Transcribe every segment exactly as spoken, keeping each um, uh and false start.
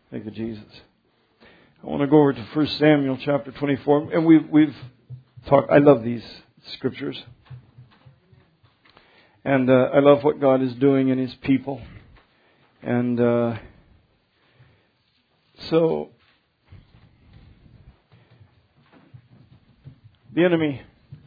Thank you, Jesus. I want to go over to First Samuel chapter twenty-four. And we've, we've talked, I love these scriptures. And uh, I love what God is doing in His people. And uh, so, the enemy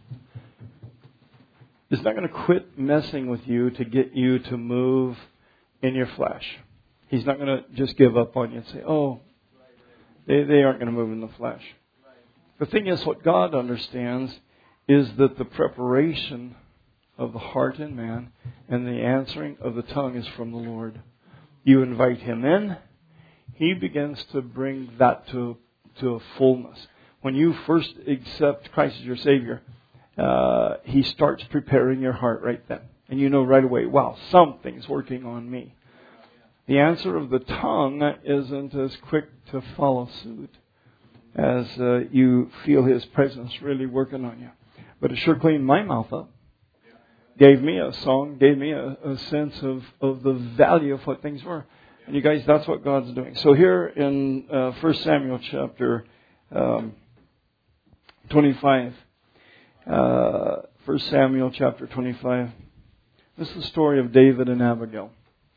is not going to quit messing with you to get you to move in your flesh. He's not going to just give up on you and say, oh, they, they aren't going to move in the flesh. The thing is, what God understands is that the preparation of the heart in man and the answering of the tongue is from the Lord. You invite Him in, He begins to bring that to, to a fullness. When you first accept Christ as your Savior, uh, He starts preparing your heart right then. And you know right away, wow, something's working on me. The answer of the tongue isn't as quick to follow suit as uh, you feel His presence really working on you. But it sure cleaned my mouth up. Gave me a song, gave me a, a sense of, of the value of what things were. And you guys, that's what God's doing. So here in uh, First Samuel chapter um, twenty-five, uh, First Samuel chapter twenty-five, this is the story of David and Abigail.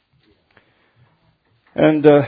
And uh,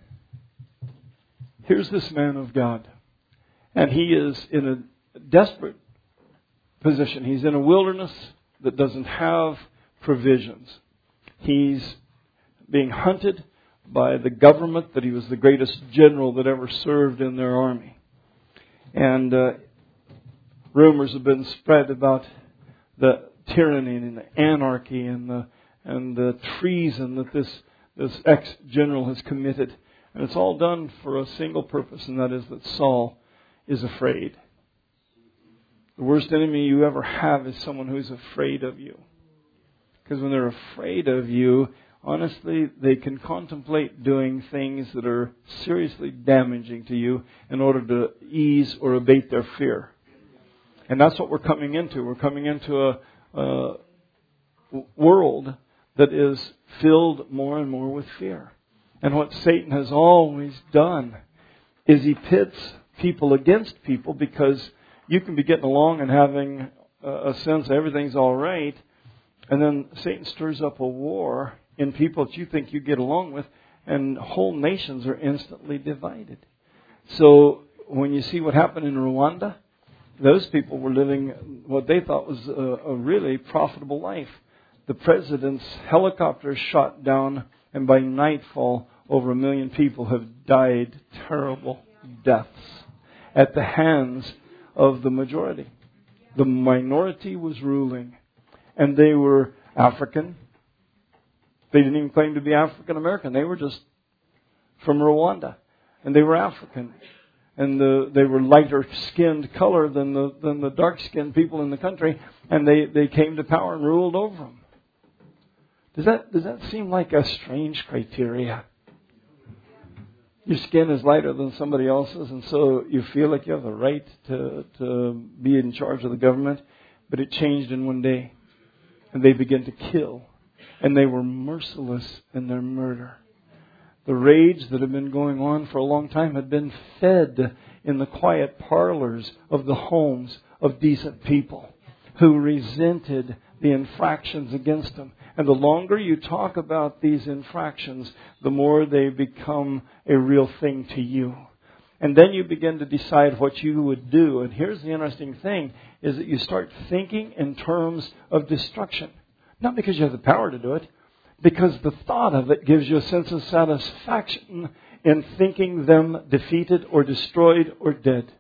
here's this man of God. And he is in a desperate position. He's in a wilderness that doesn't have provisions. He's being hunted by the government that he was the greatest general that ever served in their army. And uh, rumors have been spread about the tyranny and the anarchy and the and the treason that this this ex-general has committed. And it's all done for a single purpose, and that is that Saul is afraid. The worst enemy you ever have is someone who's afraid of you. Because when they're afraid of you, honestly, they can contemplate doing things that are seriously damaging to you in order to ease or abate their fear. And that's what we're coming into. We're coming into a, a world that is filled more and more with fear. And what Satan has always done is he pits people against people, because you can be getting along and having a sense that everything's all right, and then Satan stirs up a war in people that you think you get along with, and whole nations are instantly divided. So when you see what happened in Rwanda, those people were living what they thought was a, a really profitable life. The president's helicopter shot down, and by nightfall, over a million people have died terrible deaths at the hands of the majority. The minority was ruling, and they were African. They didn't even claim to be African American. They were just from Rwanda, and they were African, and the, they were lighter skinned color than the than the dark skinned people in the country, and they, they came to power and ruled over them. Does that does that seem like a strange criteria? Your skin is lighter than somebody else's, and so you feel like you have the right to, to be in charge of the government. But it changed in one day. And they began to kill. And they were merciless in their murder. The rage that had been going on for a long time had been fed in the quiet parlors of the homes of decent people who resented the infractions against them. And the longer you talk about these infractions, the more they become a real thing to you. And then you begin to decide what you would do. And here's the interesting thing, is that you start thinking in terms of destruction. Not because you have the power to do it, because the thought of it gives you a sense of satisfaction in thinking them defeated or destroyed or dead.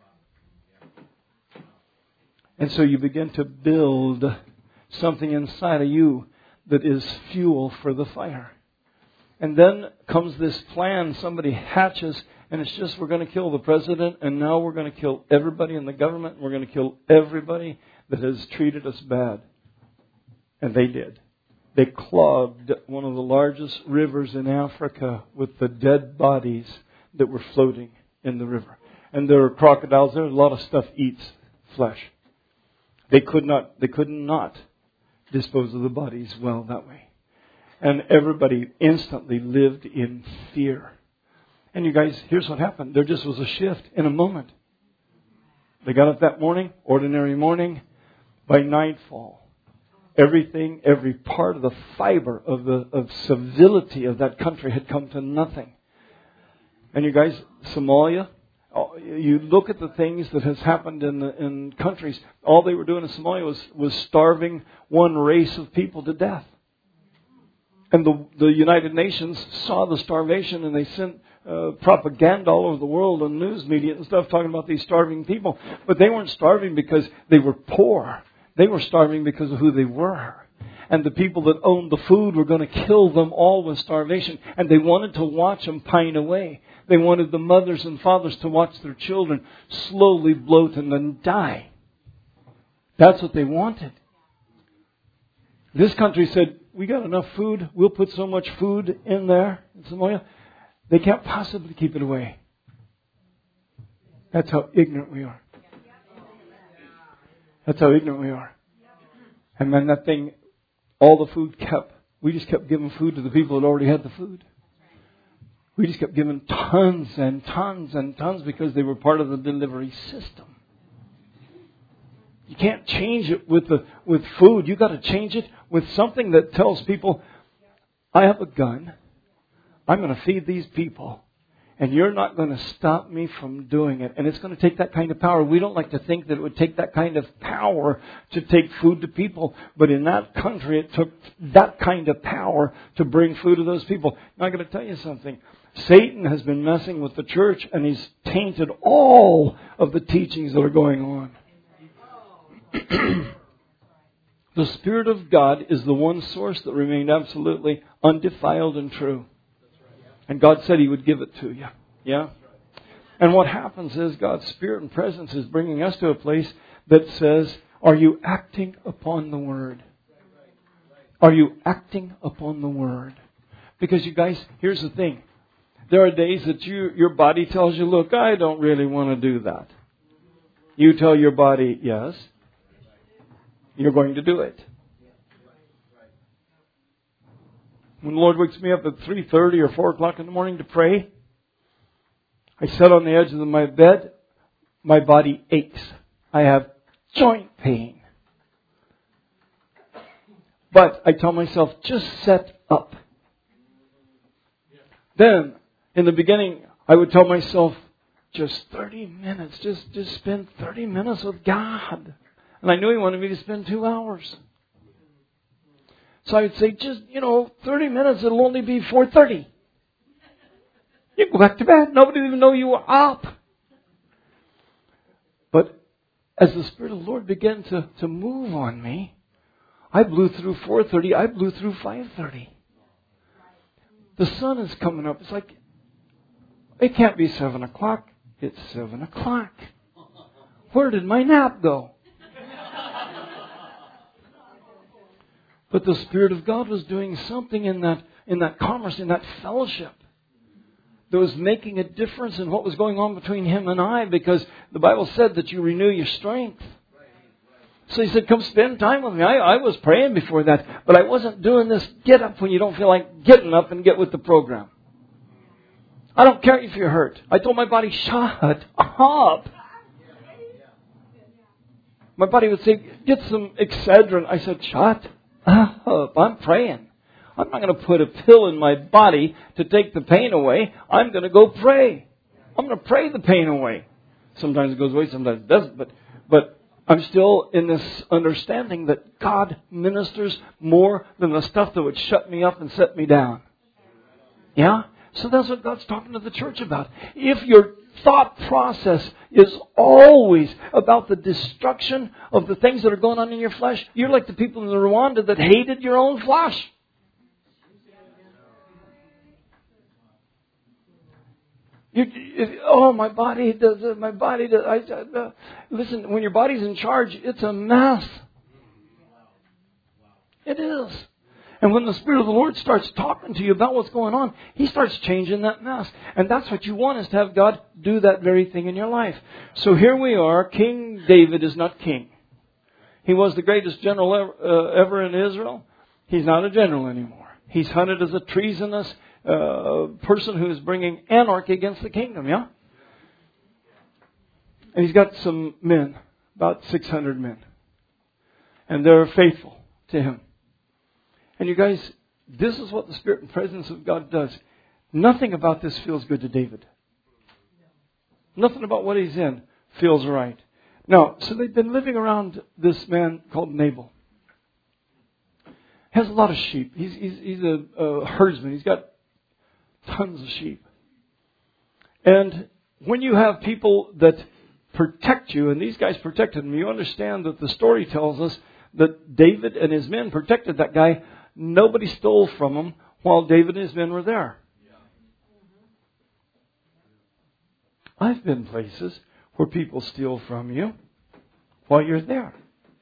And so you begin to build something inside of you that is fuel for the fire. And then comes this plan somebody hatches, and it's just, we're going to kill the president, and now we're going to kill everybody in the government, and we're going to kill everybody that has treated us bad. And they did. They clogged one of the largest rivers in Africa with the dead bodies that were floating in the river. And there are crocodiles there. A lot of stuff eats flesh. They could not, they could not dispose of the bodies well that way. And everybody instantly lived in fear. And you guys, here's what happened. There just was a shift in a moment. They got up that morning, ordinary morning. By nightfall, everything, every part of the fiber of the of civility of that country had come to nothing. And you guys, Somalia, you look at the things that has happened in the, in countries. All they were doing in Somalia was, was starving one race of people to death. And the, the United Nations saw the starvation, and they sent uh, propaganda all over the world and news media and stuff talking about these starving people. But they weren't starving because they were poor. They were starving because of who they were. And the people that owned the food were going to kill them all with starvation. And they wanted to watch them pine away. They wanted the mothers and fathers to watch their children slowly bloat and then die. That's what they wanted. This country said, we got enough food. We'll put so much food in there in Somalia. They can't possibly keep it away. That's how ignorant we are. That's how ignorant we are. And then that thing, all the food kept, we just kept giving food to the people that already had the food. We just kept giving tons and tons and tons because they were part of the delivery system. You can't change it with the with food. You got to change it with something that tells people, I have a gun. I'm going to feed these people. And you're not going to stop me from doing it. And it's going to take that kind of power. We don't like to think that it would take that kind of power to take food to people. But in that country, it took that kind of power to bring food to those people. Now, I'm going to tell you something. Satan has been messing with the church, and he's tainted all of the teachings that are going on. The Spirit of God is the one source that remained absolutely undefiled and true. And God said He would give it to you. Yeah? And what happens is God's Spirit and presence is bringing us to a place that says, are you acting upon the Word? Are you acting upon the Word? Because you guys, here's the thing. There are days that you, your body tells you, look, I don't really want to do that. You tell your body, yes, you're going to do it. When the Lord wakes me up at three thirty or four o'clock in the morning to pray, I sit on the edge of my bed. My body aches. I have joint pain. But I tell myself, just set up. Then, in the beginning, I would tell myself, just thirty minutes. Just, just spend thirty minutes with God. And I knew He wanted me to spend two hours. So I would say, just, you know, thirty minutes, it'll only be four thirty. You go back to bed. Nobody will even know you were up. But as the Spirit of the Lord began to, to move on me, I blew through four thirty. I blew through five thirty. The sun is coming up. It's like, it can't be seven o'clock. It's seven o'clock. Where did my nap go? But the Spirit of God was doing something in that in that commerce, in that fellowship, that was making a difference in what was going on between Him and I, because the Bible said that you renew your strength. So He said, come spend time with me. I, I was praying before that, but I wasn't doing this get up when you don't feel like getting up and get with the program. I don't care if you're hurt. I told my body, shut up. My body would say, get some Excedrin. I said, shut up. I'm praying. I'm not going to put a pill in my body to take the pain away. I'm going to go pray. I'm going to pray the pain away. Sometimes it goes away, sometimes it doesn't. But, but I'm still in this understanding that God ministers more than the stuff that would shut me up and set me down. Yeah? So that's what God's talking to the church about. If your thought process is always about the destruction of the things that are going on in your flesh, you're like the people in the Rwanda that hated your own flesh. You, you, oh, my body does it. My body does. I, uh, listen, when your body's in charge, it's a mess. It is. And when the Spirit of the Lord starts talking to you about what's going on, He starts changing that mess. And that's what you want, is to have God do that very thing in your life. So here we are. King David is not king. He was the greatest general ever, uh, ever in Israel. He's not a general anymore. He's hunted as a treasonous uh, person who is bringing anarchy against the kingdom, yeah? And he's got some men, about six hundred men. And they're faithful to him. And you guys, this is what the Spirit and presence of God does. Nothing about this feels good to David. Nothing about what he's in feels right. Now, so they've been living around this man called Nabal. Has a lot of sheep. He's, he's, he's a, a herdsman. He's got tons of sheep. And when you have people that protect you, and these guys protected him, you understand that the story tells us that David and his men protected that guy. Nobody stole from him while David and his men were there. I've been places where people steal from you while you're there.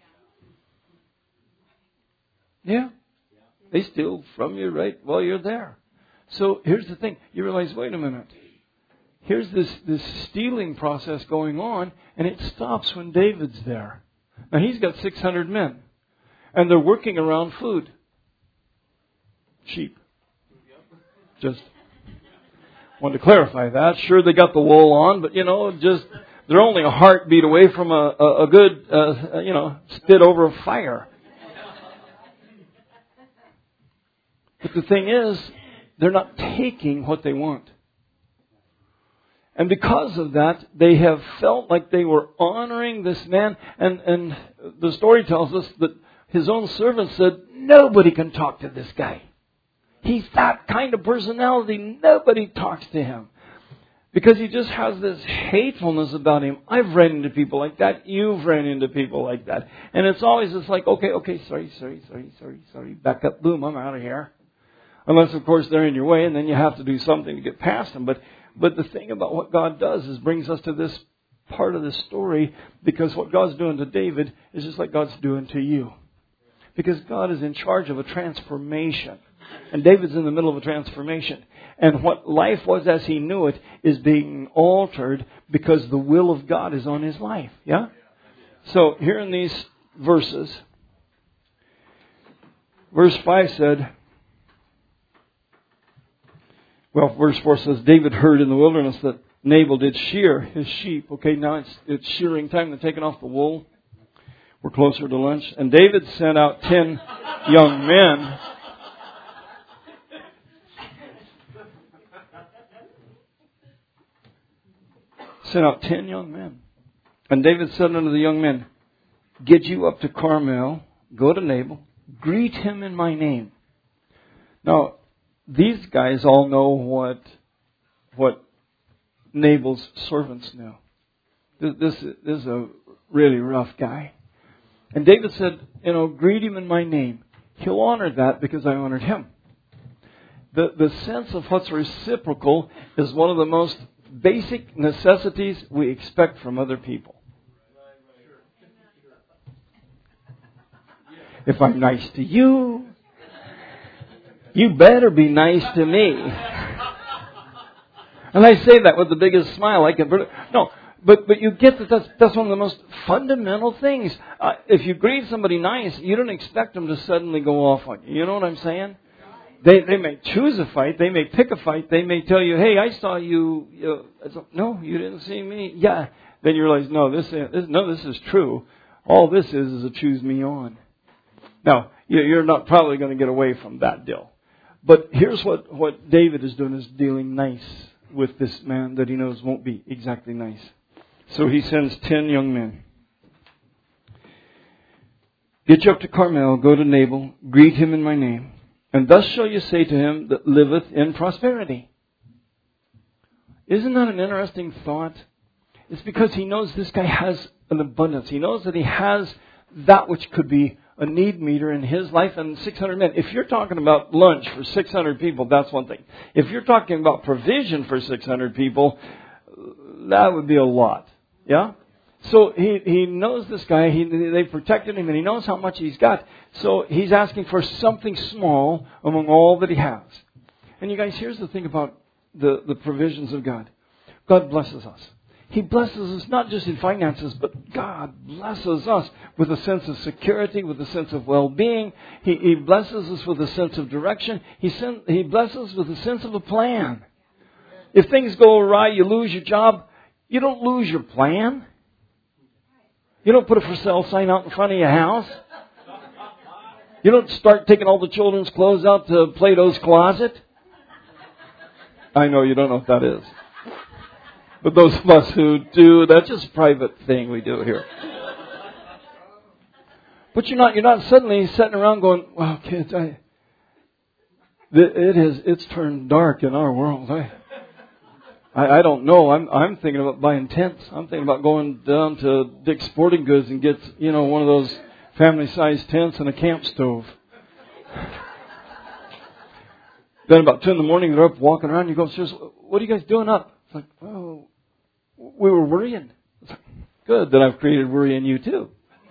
Yeah. They steal from you right while you're there. So here's the thing. You realize, wait a minute. Here's this, this stealing process going on, and it stops when David's there. Now he's got six hundred men. And they're working around food. Sheep. Just want to clarify that. Sure, they got the wool on, but, you know, just they're only a heartbeat away from a, a, a good, uh, you know, spit over a fire. But the thing is, they're not taking what they want. And because of that, they have felt like they were honoring this man. And, and the story tells us that his own servant said, nobody can talk to this guy. He's that kind of personality. Nobody talks to him. Because he just has this hatefulness about him. I've ran into people like that. You've ran into people like that. And it's always just like, okay, okay, sorry, sorry, sorry, sorry, sorry. Back up, boom, I'm out of here. Unless, of course, they're in your way, and then you have to do something to get past them. But but the thing about what God does is brings us to this part of the story, because what God's doing to David is just like God's doing to you. Because God is in charge of a transformation. And David's in the middle of a transformation. And what life was as he knew it is being altered because the will of God is on his life. Yeah? So here in these verses, verse five said, well, verse four says, David heard in the wilderness that Nabal did shear his sheep. Okay, now it's, it's shearing time. They're taking off the wool. We're closer to lunch. And David sent out ten young men. Sent out ten young men. And David said unto the young men, get you up to Carmel, go to Nabal, greet him in my name. Now, these guys all know what what Nabal's servants knew. This, this, this is a really rough guy. And David said, you know, greet him in my name. He'll honor that because I honored him. The, the sense of what's reciprocal is one of the most basic necessities we expect from other people. If I'm nice to you, you better be nice to me. And I say that with the biggest smile I can. No, but but you get that that's, that's one of the most fundamental things. Uh, if you greet somebody nice, you don't expect them to suddenly go off on you. You know what I'm saying? They they may choose a fight. They may pick a fight. They may tell you, "Hey, I saw you." you know, no, you didn't see me. Yeah. Then you realize, no, this, this no, this is true. All this is is a choose me on. Now, you're not probably going to get away from that deal. But here's what, what David is doing, is dealing nice with this man that he knows won't be exactly nice. So he sends ten young men. Get you up to Carmel, go to Nabal, greet him in my name. And thus shall you say to him that liveth in prosperity. Isn't that an interesting thought? It's because he knows this guy has an abundance. He knows that he has that which could be a need meter in his life, and six hundred men. If you're talking about lunch for six hundred people, that's one thing. If you're talking about provision for six hundred people, that would be a lot. Yeah? So he, he knows this guy. He, they protected him, and he knows how much he's got. So he's asking for something small among all that he has. And you guys, here's the thing about the, the provisions of God. God blesses us. He blesses us not just in finances, but God blesses us with a sense of security, with a sense of well-being. He, he blesses us with a sense of direction. He, sen- he blesses us with a sense of a plan. If things go awry, you lose your job, you don't lose your plan. You don't put a for sale sign out in front of your house. You don't start taking all the children's clothes out to Plato's closet. I know you don't know what that is. But those of us who do, that's just a private thing we do here. But you're not, you're not suddenly sitting around going, well, kids, I, it is, it's turned dark in our world. I, I, I don't know. I'm, I'm thinking about buying tents. I'm thinking about going down to Dick's Sporting Goods and get, you know, one of those family-sized tents and a camp stove. Then about two in the morning, they're up walking around. You go, what are you guys doing up? It's like, oh, we were worrying. It's like, good that I've created worry in you too.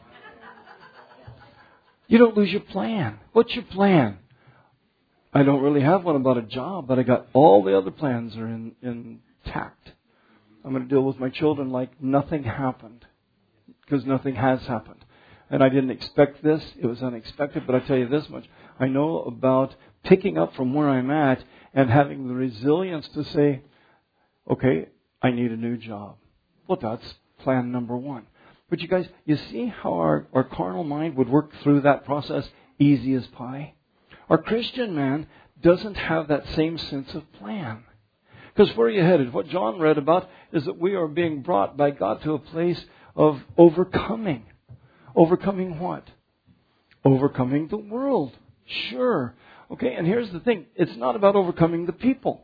You don't lose your plan. What's your plan? I don't really have one about a job, but I got all the other plans are in, intact. I'm going to deal with my children like nothing happened, because nothing has happened. And I didn't expect this. It was unexpected, but I tell you this much. I know about picking up from where I'm at and having the resilience to say, okay, I need a new job. Well, that's plan number one. But you guys, you see how our, our carnal mind would work through that process easy as pie? Our Christian man doesn't have that same sense of plan. Because where are you headed? What John read about is that we are being brought by God to a place of overcoming. Overcoming what? Overcoming the world. Sure. Okay, and here's the thing. It's not about overcoming the people.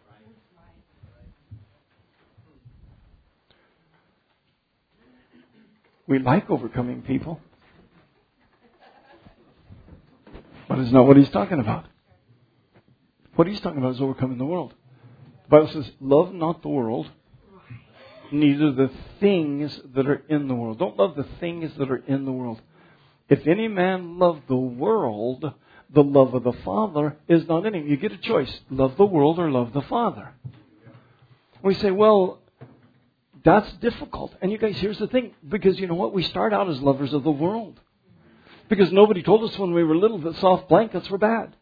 We like overcoming people. But it's not what he's talking about. What he's talking about is overcoming the world. The Bible says, love not the world, neither the things that are in the world. Don't love the things that are in the world. If any man love the world, the love of the Father is not in him. You get a choice. Love the world or love the Father. We say, well, that's difficult. And you guys, here's the thing. Because you know what? We start out as lovers of the world. Because nobody told us when we were little that soft blankets were bad.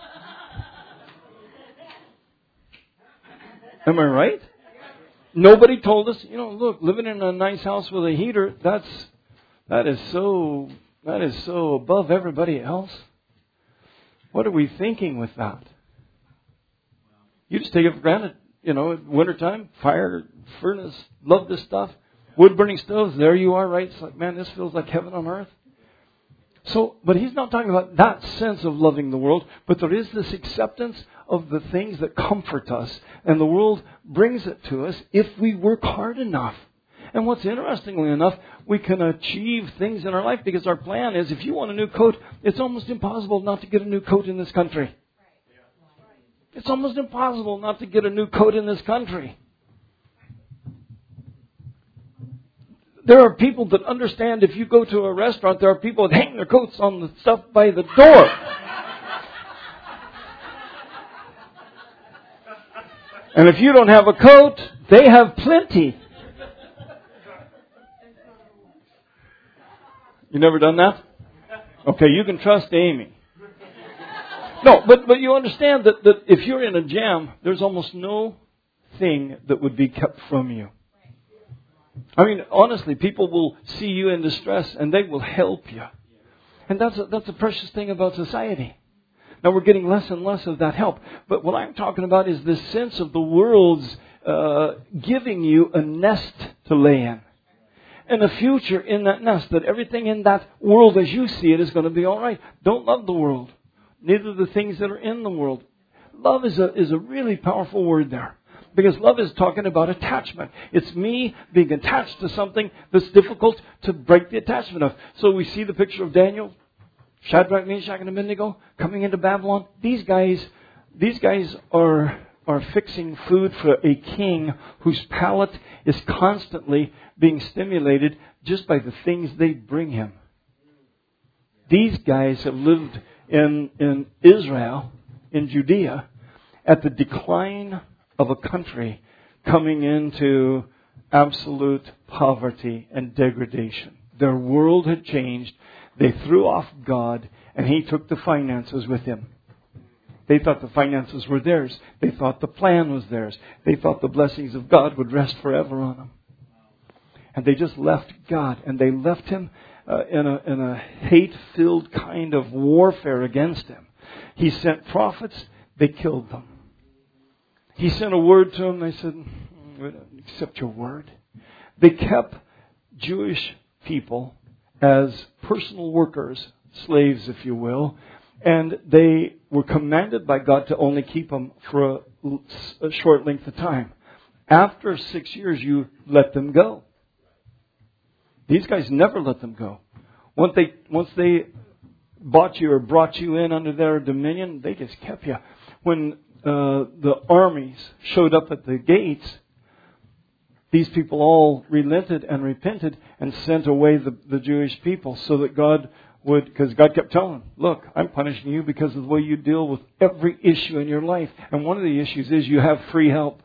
Am I right? Nobody told us, you know, look, living in a nice house with a heater, that's that is so that is so above everybody else. What are we thinking with that? You just take it for granted. You know, wintertime, fire, furnace, love this stuff. Wood burning stoves, there you are, right? It's like, man, this feels like heaven on earth. So, but he's not talking about that sense of loving the world, but there is this acceptance of the things that comfort us. And the world brings it to us if we work hard enough. And what's interestingly enough, we can achieve things in our life because our plan is, if you want a new coat, it's almost impossible not to get a new coat in this country. It's almost impossible not to get a new coat in this country. There are people that understand if you go to a restaurant, there are people that hang their coats on the stuff by the door. And if you don't have a coat, they have plenty. You never done that? Okay, you can trust Amy. No, but, but you understand that, that if you're in a jam, there's almost no thing that would be kept from you. I mean, honestly, people will see you in distress and they will help you. And that's a, that's a precious thing about society. Now, we're getting less and less of that help. But what I'm talking about is this sense of the world's uh, giving you a nest to lay in. And a future in that nest, that everything in that world as you see it is going to be all right. Don't love the world. Neither the things that are in the world. Love is a, is a really powerful word there. Because love is talking about attachment. It's me being attached to something that's difficult to break the attachment of. So we see the picture of Daniel, Shadrach, Meshach, and Abednego coming into Babylon. These guys, these guys are are fixing food for a king whose palate is constantly being stimulated just by the things they bring him. These guys have lived in in Israel, in Judea, at the decline of a country coming into absolute poverty and degradation. Their world had changed. They threw off God, and He took the finances with Him. They thought the finances were theirs. They thought the plan was theirs. They thought the blessings of God would rest forever on them. And they just left God, and they left Him uh, in a, in a hate-filled kind of warfare against Him. He sent prophets, they killed them. He sent a word to them, they said, we don't accept your word. They kept Jewish people as personal workers, slaves, if you will, and they were commanded by God to only keep them for a, a short length of time. After six years, you let them go. These guys never let them go. Once they, once they bought you or brought you in under their dominion, they just kept you. When uh, the armies showed up at the gates, these people all relented and repented and sent away the, the Jewish people so that God would, because God kept telling them, look, I'm punishing you because of the way you deal with every issue in your life. And one of the issues is you have free help.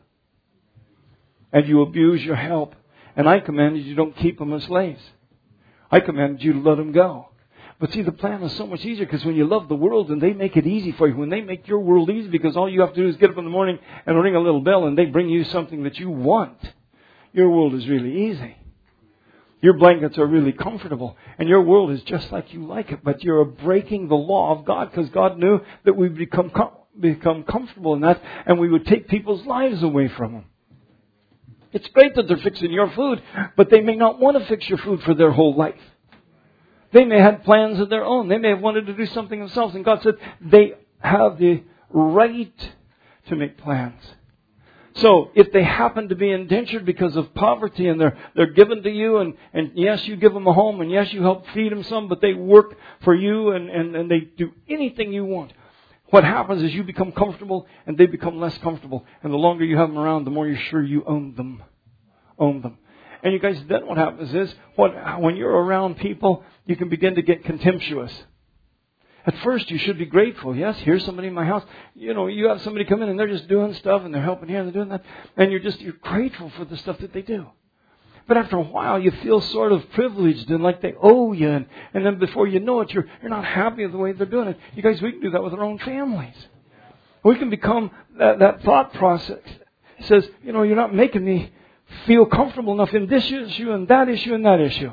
And you abuse your help. And I commanded you don't keep them as slaves. I commanded you to let them go. But see, the plan is so much easier because when you love the world and they make it easy for you, when they make your world easy because all you have to do is get up in the morning and ring a little bell and they bring you something that you want, your world is really easy. Your blankets are really comfortable and your world is just like you like it, but you're breaking the law of God because God knew that we'd become, com- become comfortable in that and we would take people's lives away from them. It's great that they're fixing your food, but they may not want to fix your food for their whole life. They may have plans of their own. They may have wanted to do something themselves. And God said they have the right to make plans. So if they happen to be indentured because of poverty and they're they're given to you and, and yes, you give them a home and yes, you help feed them some, but they work for you and, and, and they do anything you want. What happens is you become comfortable and they become less comfortable. And the longer you have them around, the more you're sure you own them. Own them. And you guys, then what happens is, what, when you're around people, you can begin to get contemptuous. At first, you should be grateful. Yes, here's somebody in my house. You know, you have somebody come in and they're just doing stuff and they're helping here and they're doing that. And you're just, you're grateful for the stuff that they do. But after a while, you feel sort of privileged and like they owe you. And, and then before you know it, you're, you're not happy with the way they're doing it. You guys, we can do that with our own families. We can become that, that thought process. It says, you know, you're not making me feel comfortable enough in this issue and that issue and that issue.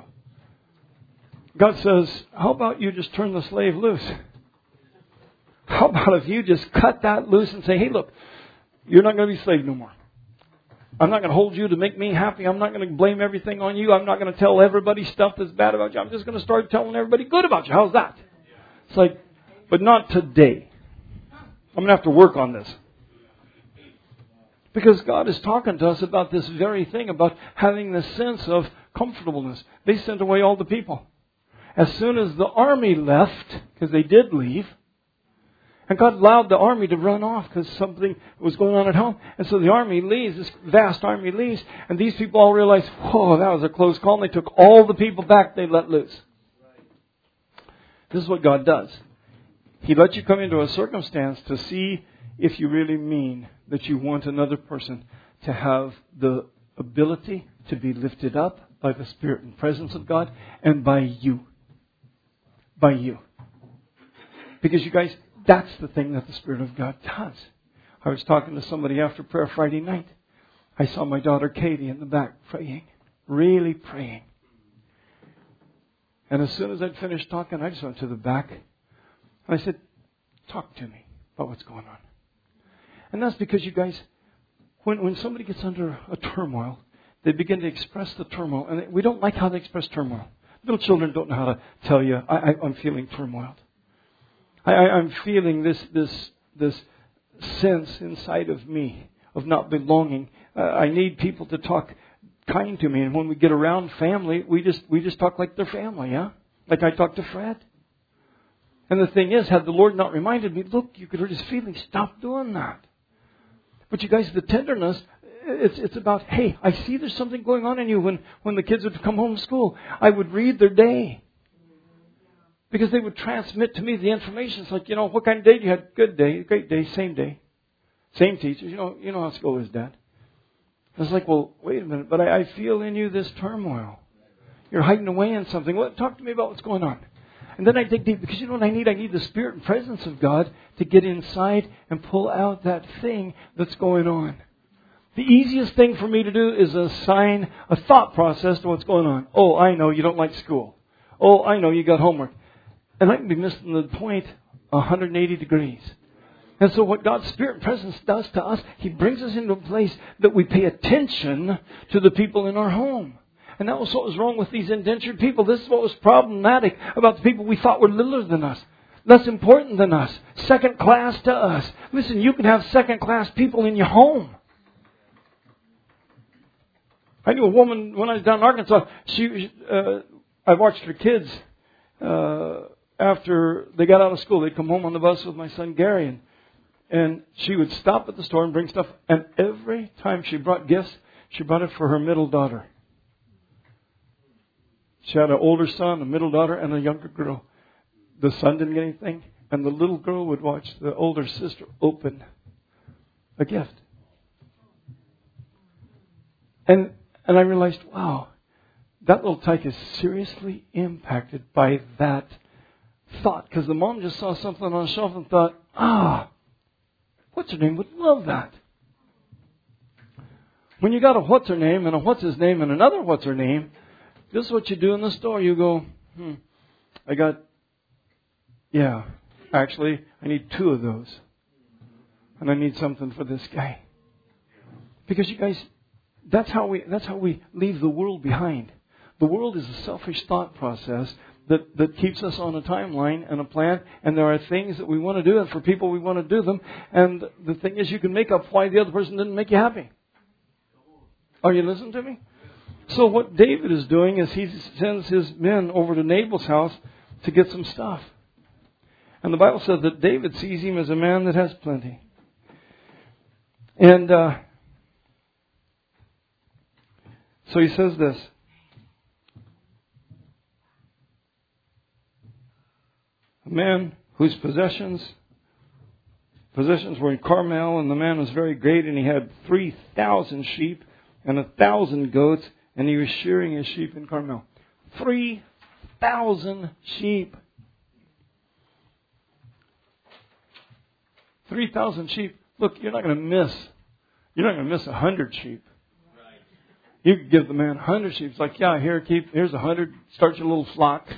God says, how about you just turn the slave loose? How about if you just cut that loose and say, hey, look, you're not going to be slave no more. I'm not going to hold you to make me happy. I'm not going to blame everything on you. I'm not going to tell everybody stuff that's bad about you. I'm just going to start telling everybody good about you. How's that? It's like, but not today. I'm going to have to work on this. Because God is talking to us about this very thing, about having this sense of comfortableness. They sent away all the people. As soon as the army left, because they did leave, and God allowed the army to run off because something was going on at home. And so the army leaves, this vast army leaves, and these people all realize, whoa, that was a close call. And they took all the people back they let loose. This is what God does. He lets you come into a circumstance to see if you really mean that you want another person to have the ability to be lifted up by the Spirit and presence of God and by you. By you. Because you guys, that's the thing that the Spirit of God does. I was talking to somebody after prayer Friday night. I saw my daughter Katie in the back praying. Really praying. And as soon as I'd finished talking, I just went to the back. And I said, talk to me about what's going on. And that's because you guys, when, when somebody gets under a turmoil, they begin to express the turmoil. And we don't like how they express turmoil. Little children don't know how to tell you, I, I, I'm feeling turmoiled. I, I, I'm feeling this, this, this sense inside of me of not belonging. Uh, I need people to talk kind to me. And when we get around family, we just, we just talk like they're family, yeah? Like I talk to Fred. And the thing is, had the Lord not reminded me, look, you could hurt his feelings, stop doing that. But you guys, the tenderness, it's it's about, hey, I see there's something going on in you. When, when the kids would come home from school, I would read their day. Because they would transmit to me the information. It's like, you know, what kind of day do you had? Good day, great day, same day. Same teachers. You know, you know how school is, Dad. It's like, well, wait a minute, but I, I feel in you this turmoil. You're hiding away in something. Well, talk to me about what's going on. And then I dig deep, because you know what I need? I need the Spirit and presence of God to get inside and pull out that thing that's going on. The easiest thing for me to do is assign a thought process to what's going on. Oh, I know you don't like school. Oh, I know you got homework. And I can be missing the point one hundred eighty degrees. And so what God's Spirit and presence does to us, He brings us into a place that we pay attention to the people in our home. And that was what was wrong with these indentured people. This is what was problematic about the people we thought were littler than us, less important than us, second class to us. Listen, you can have second class people in your home. I knew a woman when I was down in Arkansas. She, uh, I watched her kids uh, after they got out of school. They'd come home on the bus with my son Gary, and, and she would stop at the store and bring stuff. And every time she brought gifts, she brought it for her middle daughter. She had an older son, a middle daughter, and a younger girl. The son didn't get anything, and the little girl would watch the older sister open a gift. And and I realized, wow, that little tyke is seriously impacted by that thought. Because the mom just saw something on a shelf and thought, ah, what's her name would love that. When you got a what's her name and a what's his name and another what's her name, this is what you do in the store. You go, hmm, I got, yeah, actually, I need two of those. And I need something for this guy. Because you guys, that's how we that's how we leave the world behind. The world is a selfish thought process that, that keeps us on a timeline and a plan. And there are things that we want to do, and for people we want to do them. And the thing is, you can make up why the other person didn't make you happy. Are you listening to me? So what David is doing is he sends his men over to Nabal's house to get some stuff. And the Bible says that David sees him as a man that has plenty. And uh, so he says this. A man whose possessions possessions were in Carmel, and the man was very great, and he had three thousand sheep and a thousand goats, and he was shearing his sheep in Carmel. Three thousand sheep. Three thousand sheep. Look, you're not going to miss. You're not going to miss a hundred sheep. You could give the man a hundred sheep. It's like, yeah, here, keep. Here's a hundred. Start your little flock.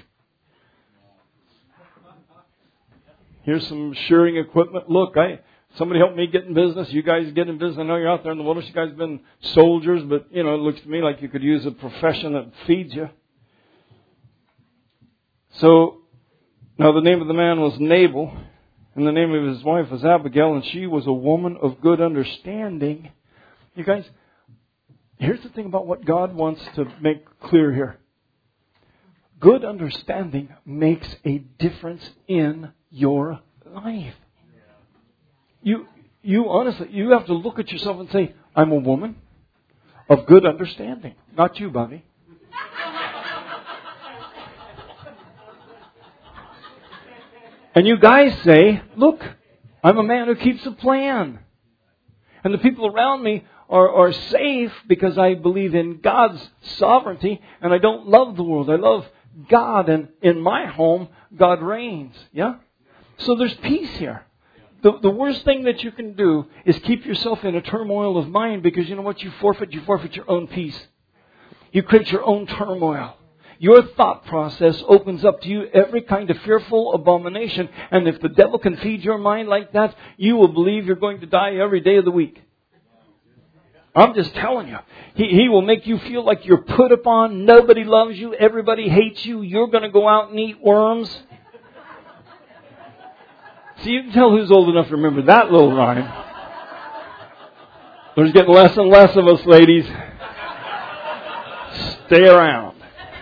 Here's some shearing equipment. Look, I somebody help me get in business. You guys get in business. I know you're out there in the wilderness. You guys have been soldiers, but you know it looks to me like you could use a profession that feeds you. So now the name of the man was Nabal, and the name of his wife was Abigail, and she was a woman of good understanding. You guys, here's the thing about what God wants to make clear here. Good understanding makes a difference in your life. You, you honestly, you have to look at yourself and say, I'm a woman of good understanding. Not you, Bonnie. And you guys say, look, I'm a man who keeps a plan. And the people around me are, are safe because I believe in God's sovereignty, and I don't love the world. I love God, and in my home, God reigns. Yeah? So there's peace here. The, the worst thing that you can do is keep yourself in a turmoil of mind, because you know what you forfeit? You forfeit your own peace. You create your own turmoil. Your thought process opens up to you every kind of fearful abomination, and if the devil can feed your mind like that, you will believe you're going to die every day of the week. I'm just telling you. He, he will make you feel like you're put upon. Nobody loves you. Everybody hates you. You're going to go out and eat worms. See, you can tell who's old enough to remember that little rhyme. There's getting less and less of us, ladies. Stay around.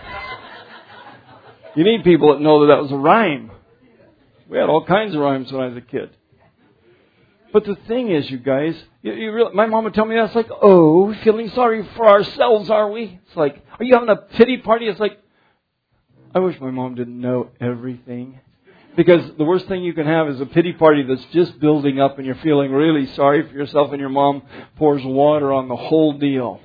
You need people that know that that was a rhyme. We had all kinds of rhymes when I was a kid. But the thing is, you guys, you, you really, my mom would tell me that. It's like, oh, feeling sorry for ourselves, are we? It's like, are you having a pity party? It's like, I wish my mom didn't know everything. Because the worst thing you can have is a pity party that's just building up and you're feeling really sorry for yourself and your mom pours water on the whole deal.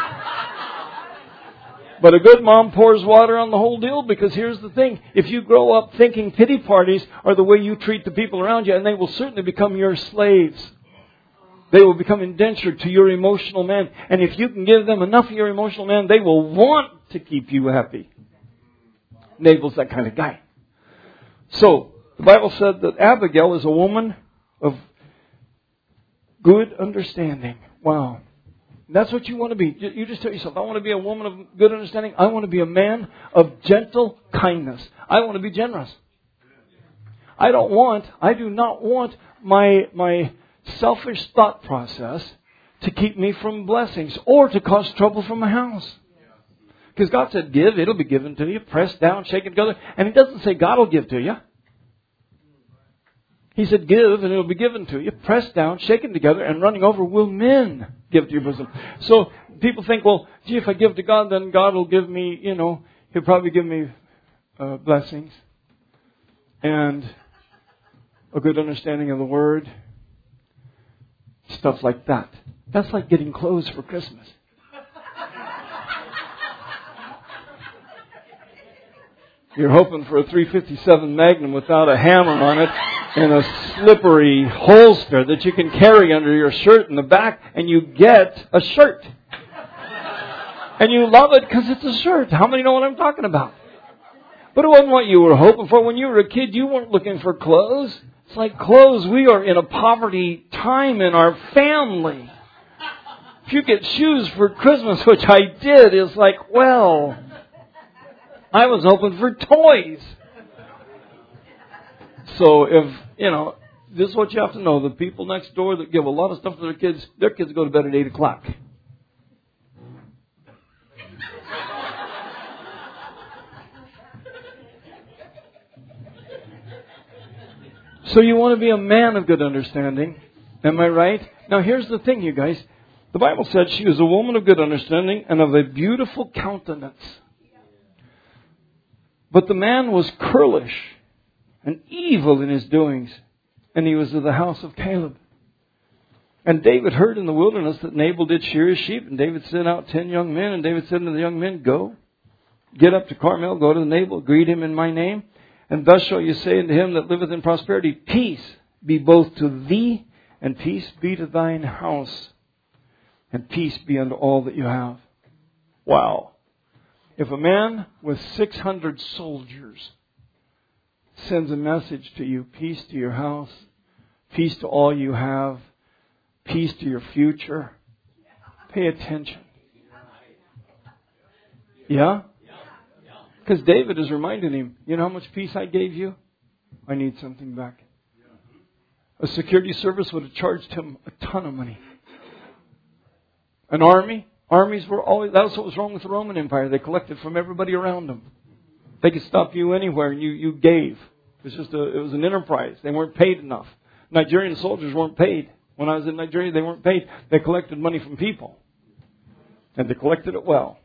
But a good mom pours water on the whole deal, because here's the thing. If you grow up thinking pity parties are the way you treat the people around you, and they will certainly become your slaves. They will become indentured to your emotional man. And if you can give them enough of your emotional man, they will want to keep you happy. Nabal's that kind of guy. So, the Bible said that Abigail is a woman of good understanding. Wow. That's what you want to be. You just tell yourself, I want to be a woman of good understanding. I want to be a man of gentle kindness. I want to be generous. I don't want, I do not want my, my selfish thought process to keep me from blessings or to cause trouble from my house. Because God said, give, it'll be given to you. Pressed down, shaken together. And He doesn't say God will give to you. He said, give and it will be given to you. Pressed down, shaken together, and running over will men give to your bosom. So people think, well, gee, if I give to God, then God will give me, you know, He'll probably give me uh, blessings and a good understanding of the Word. Stuff like that. That's like getting clothes for Christmas. You're hoping for a three fifty-seven Magnum without a hammer on it and a slippery holster that you can carry under your shirt in the back, and you get a shirt. And you love it because it's a shirt. How many know what I'm talking about? But it wasn't what you were hoping for. When you were a kid, you weren't looking for clothes. It's like clothes. We are in a poverty time in our family. If you get shoes for Christmas, which I did, it's like, well, I was hoping for toys. So if, you know, this is what you have to know. The people next door that give a lot of stuff to their kids, their kids go to bed at eight o'clock. So you want to be a man of good understanding. Am I right? Now here's the thing, you guys. The Bible said she was a woman of good understanding and of a beautiful countenance. But the man was churlish and evil in his doings, and he was of the house of Caleb. And David heard in the wilderness that Nabal did shear his sheep, and David sent out ten young men, and David said to the young men, go, get up to Carmel, go to Nabal, greet him in my name, and thus shall you say unto him that liveth in prosperity, peace be both to thee, and peace be to thine house, and peace be unto all that you have. Wow. If a man with six hundred soldiers sends a message to you, peace to your house, peace to all you have, peace to your future, pay attention. Yeah? Because David is reminding him, you know how much peace I gave you? I need something back. A security service would have charged him a ton of money. An army? Armies were always, that was what was wrong with the Roman Empire. They collected from everybody around them. They could stop you anywhere and you, you gave. It was just a, it was an enterprise. They weren't paid enough. Nigerian soldiers weren't paid. When I was in Nigeria, they weren't paid. They collected money from people. And they collected it well.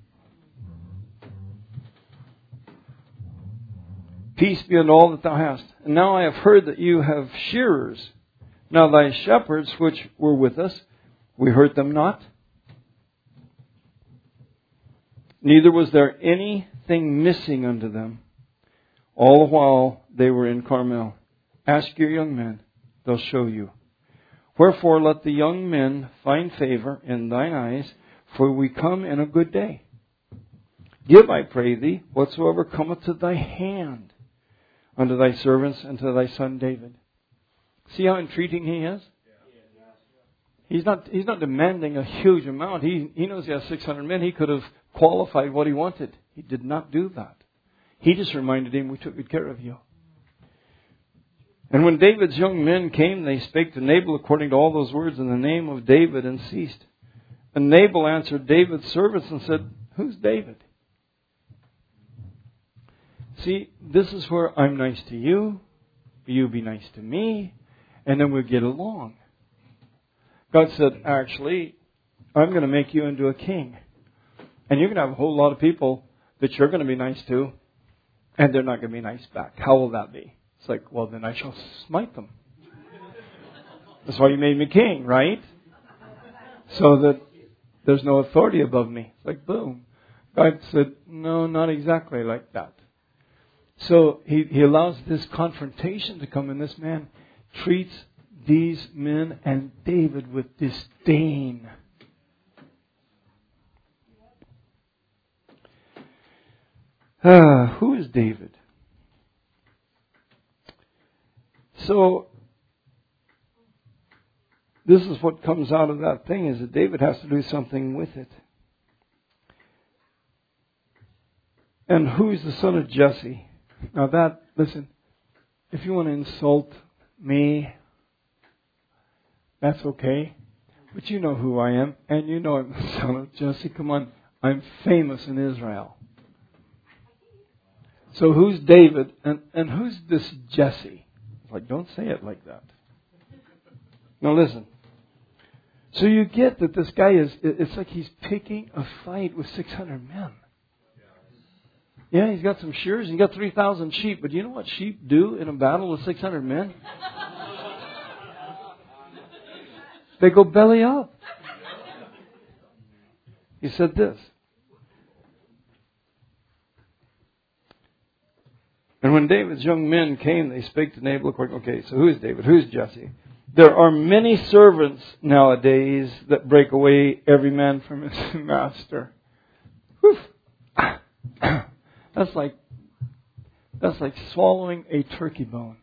Peace be unto all that thou hast. And now I have heard that you have shearers. Now thy shepherds which were with us, we hurt them not. Neither was there anything missing unto them, all the while they were in Carmel. Ask your young men, they'll show you. Wherefore let the young men find favor in thine eyes, for we come in a good day. Give, I pray thee, whatsoever cometh to thy hand, unto thy servants and to thy son David. See how entreating he is? He's not, he's not demanding a huge amount. He, he knows he has six hundred men. He could have qualified what he wanted. He did not do that. He just reminded him, we took good care of you. And when David's young men came, they spake to Nabal according to all those words in the name of David, and ceased. And Nabal answered David's servants and said, who's David? See, this is where I'm nice to you, you be nice to me, and then we'll get along. God said, actually, I'm going to make you into a king. And you're going to have a whole lot of people that you're going to be nice to, and they're not going to be nice back. How will that be? It's like, well, then I shall smite them. That's why you made me king, right? So that there's no authority above me. It's like, boom. God said, no, not exactly like that. So he, he allows this confrontation to come, and this man treats these men and David with disdain. Uh, who is David? So, this is what comes out of that thing, is that David has to do something with it. And who's the son of Jesse? Now that, listen, if you want to insult me, that's okay. But you know who I am, and you know I'm the son of Jesse. Come on, I'm famous in Israel. So who's David, and, and who's this Jesse? It's like, don't say it like that. Now listen. So you get that this guy is, it's like he's picking a fight with six hundred men. Yeah, he's got some shears, he's got three thousand sheep, but you know what sheep do in a battle with six hundred men? They go belly up. He said this. And when David's young men came, they spake to Nabal according. Okay, so who is David? Who is Jesse? There are many servants nowadays that break away every man from his master. Whew. That's like that's like swallowing a turkey bone.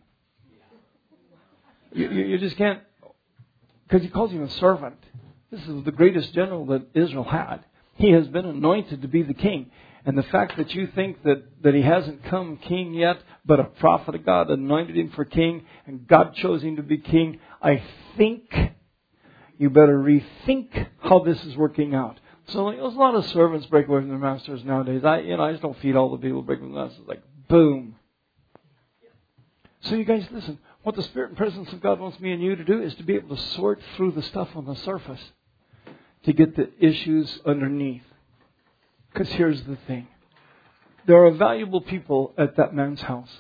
You, you, you just can't, because he calls you a servant. This is the greatest general that Israel had. He has been anointed to be the king. And the fact that you think that, that he hasn't come king yet, but a prophet of God anointed him for king, and God chose him to be king, I think you better rethink how this is working out. So like, there's a lot of servants break away from their masters nowadays. I, you know, I just don't feed all the people breaking from their masters. Like, boom. So you guys, listen. What the Spirit and presence of God wants me and you to do is to be able to sort through the stuff on the surface to get the issues underneath. Because here's the thing. There are valuable people at that man's house.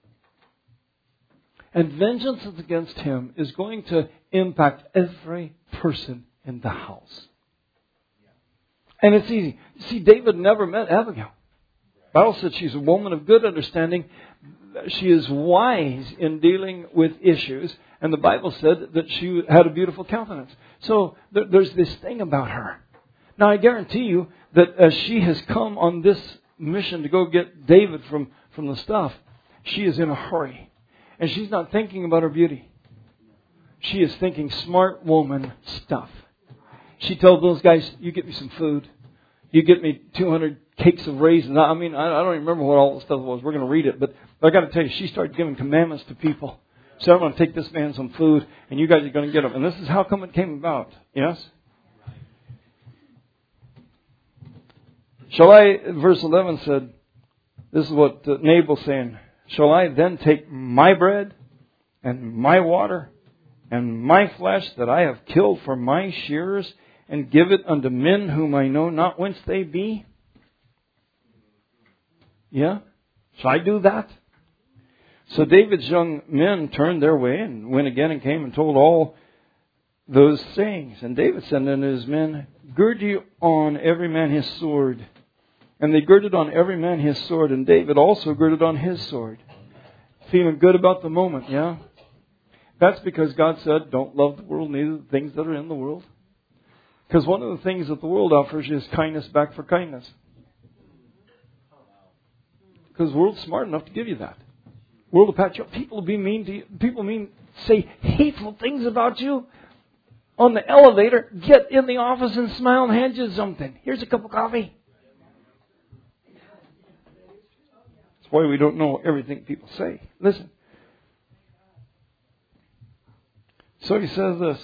And vengeance against him is going to impact every person in the house. And it's easy. See, David never met Abigail. The Bible said she's a woman of good understanding. She is wise in dealing with issues. And the Bible said that she had a beautiful countenance. So there's this thing about her. Now, I guarantee you that as she has come on this mission to go get David from, from the stuff, she is in a hurry. And she's not thinking about her beauty. She is thinking smart woman stuff. She told those guys, you get me some food. You get me two hundred cakes of raisins. I mean, I don't even remember what all the stuff was. We're going to read it. But I got to tell you, she started giving commandments to people. So I'm going to take this man some food, and you guys are going to get him. And this is how come it came about. Yes? Shall I, verse eleven said, this is what Nabal's saying. Shall I then take my bread and my water and my flesh that I have killed for my shearers and give it unto men whom I know not whence they be? Yeah? Shall I do that? So David's young men turned their way and went again and came and told all those sayings. And David said unto his men, gird ye on every man his sword. And they girded on every man his sword, and David also girded on his sword. Feeling good about the moment, yeah? That's because God said, don't love the world, neither the things that are in the world. Because one of the things that the world offers is kindness back for kindness. Because the world's smart enough to give you that. The world will pat you up. People will be mean to you. People mean say hateful things about you. On the elevator, get in the office and smile and hand you something. Here's a cup of coffee. That's why we don't know everything people say. Listen. So he says this.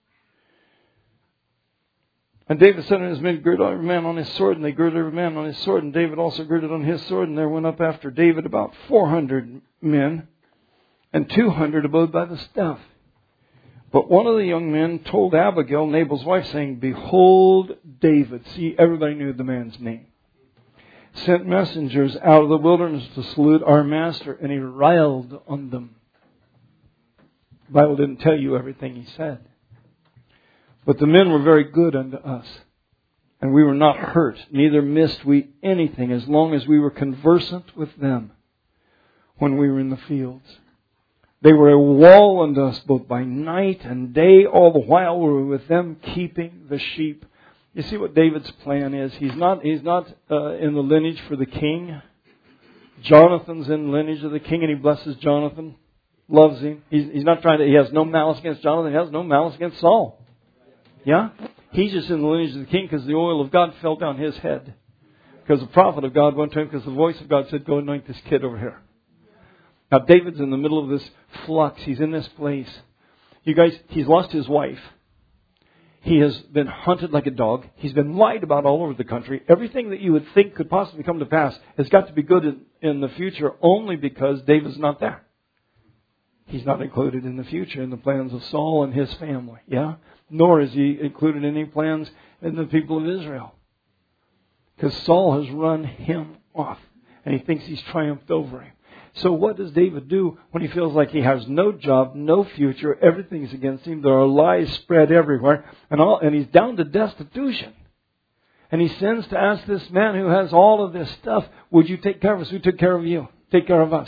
And David said unto his men, gird every man on his sword. And they girded every man on his sword. And David also girded on his sword. And there went up after David about four hundred men. And two hundred abode by the staff. But one of the young men told Abigail, Nabal's wife, saying, behold David. See, everybody knew the man's name. sent messengers out of the wilderness to salute our master, and he riled on them. The Bible didn't tell you everything he said. But the men were very good unto us, and we were not hurt, neither missed we anything, as long as we were conversant with them when we were in the fields. They were a wall unto us both by night and day, all the while we were with them keeping the sheep. You see what David's plan is? He's not, he's not uh, in the lineage for the king. Jonathan's in the lineage of the king, and he blesses Jonathan, loves him. He's, he's not trying to, he has no malice against Jonathan, he has no malice against Saul. Yeah? He's just in the lineage of the king because the oil of God fell down his head. Because the prophet of God went to him because the voice of God said, go anoint this kid over here. Now David's in the middle of this flux. He's in this place. You guys, he's lost his wife. He has been hunted like a dog. He's been lied about all over the country. Everything that you would think could possibly come to pass has got to be good in, in the future only because David's not there. He's not included in the future in the plans of Saul and his family. Yeah? Nor is he included in any plans in the people of Israel. Because Saul has run him off. And he thinks he's triumphed over him. So what does David do when he feels like he has no job, no future, everything's against him, there are lies spread everywhere, and all, and he's down to destitution. And he sends to ask this man who has all of this stuff, would you take care of us? We took care of you. Take care of us.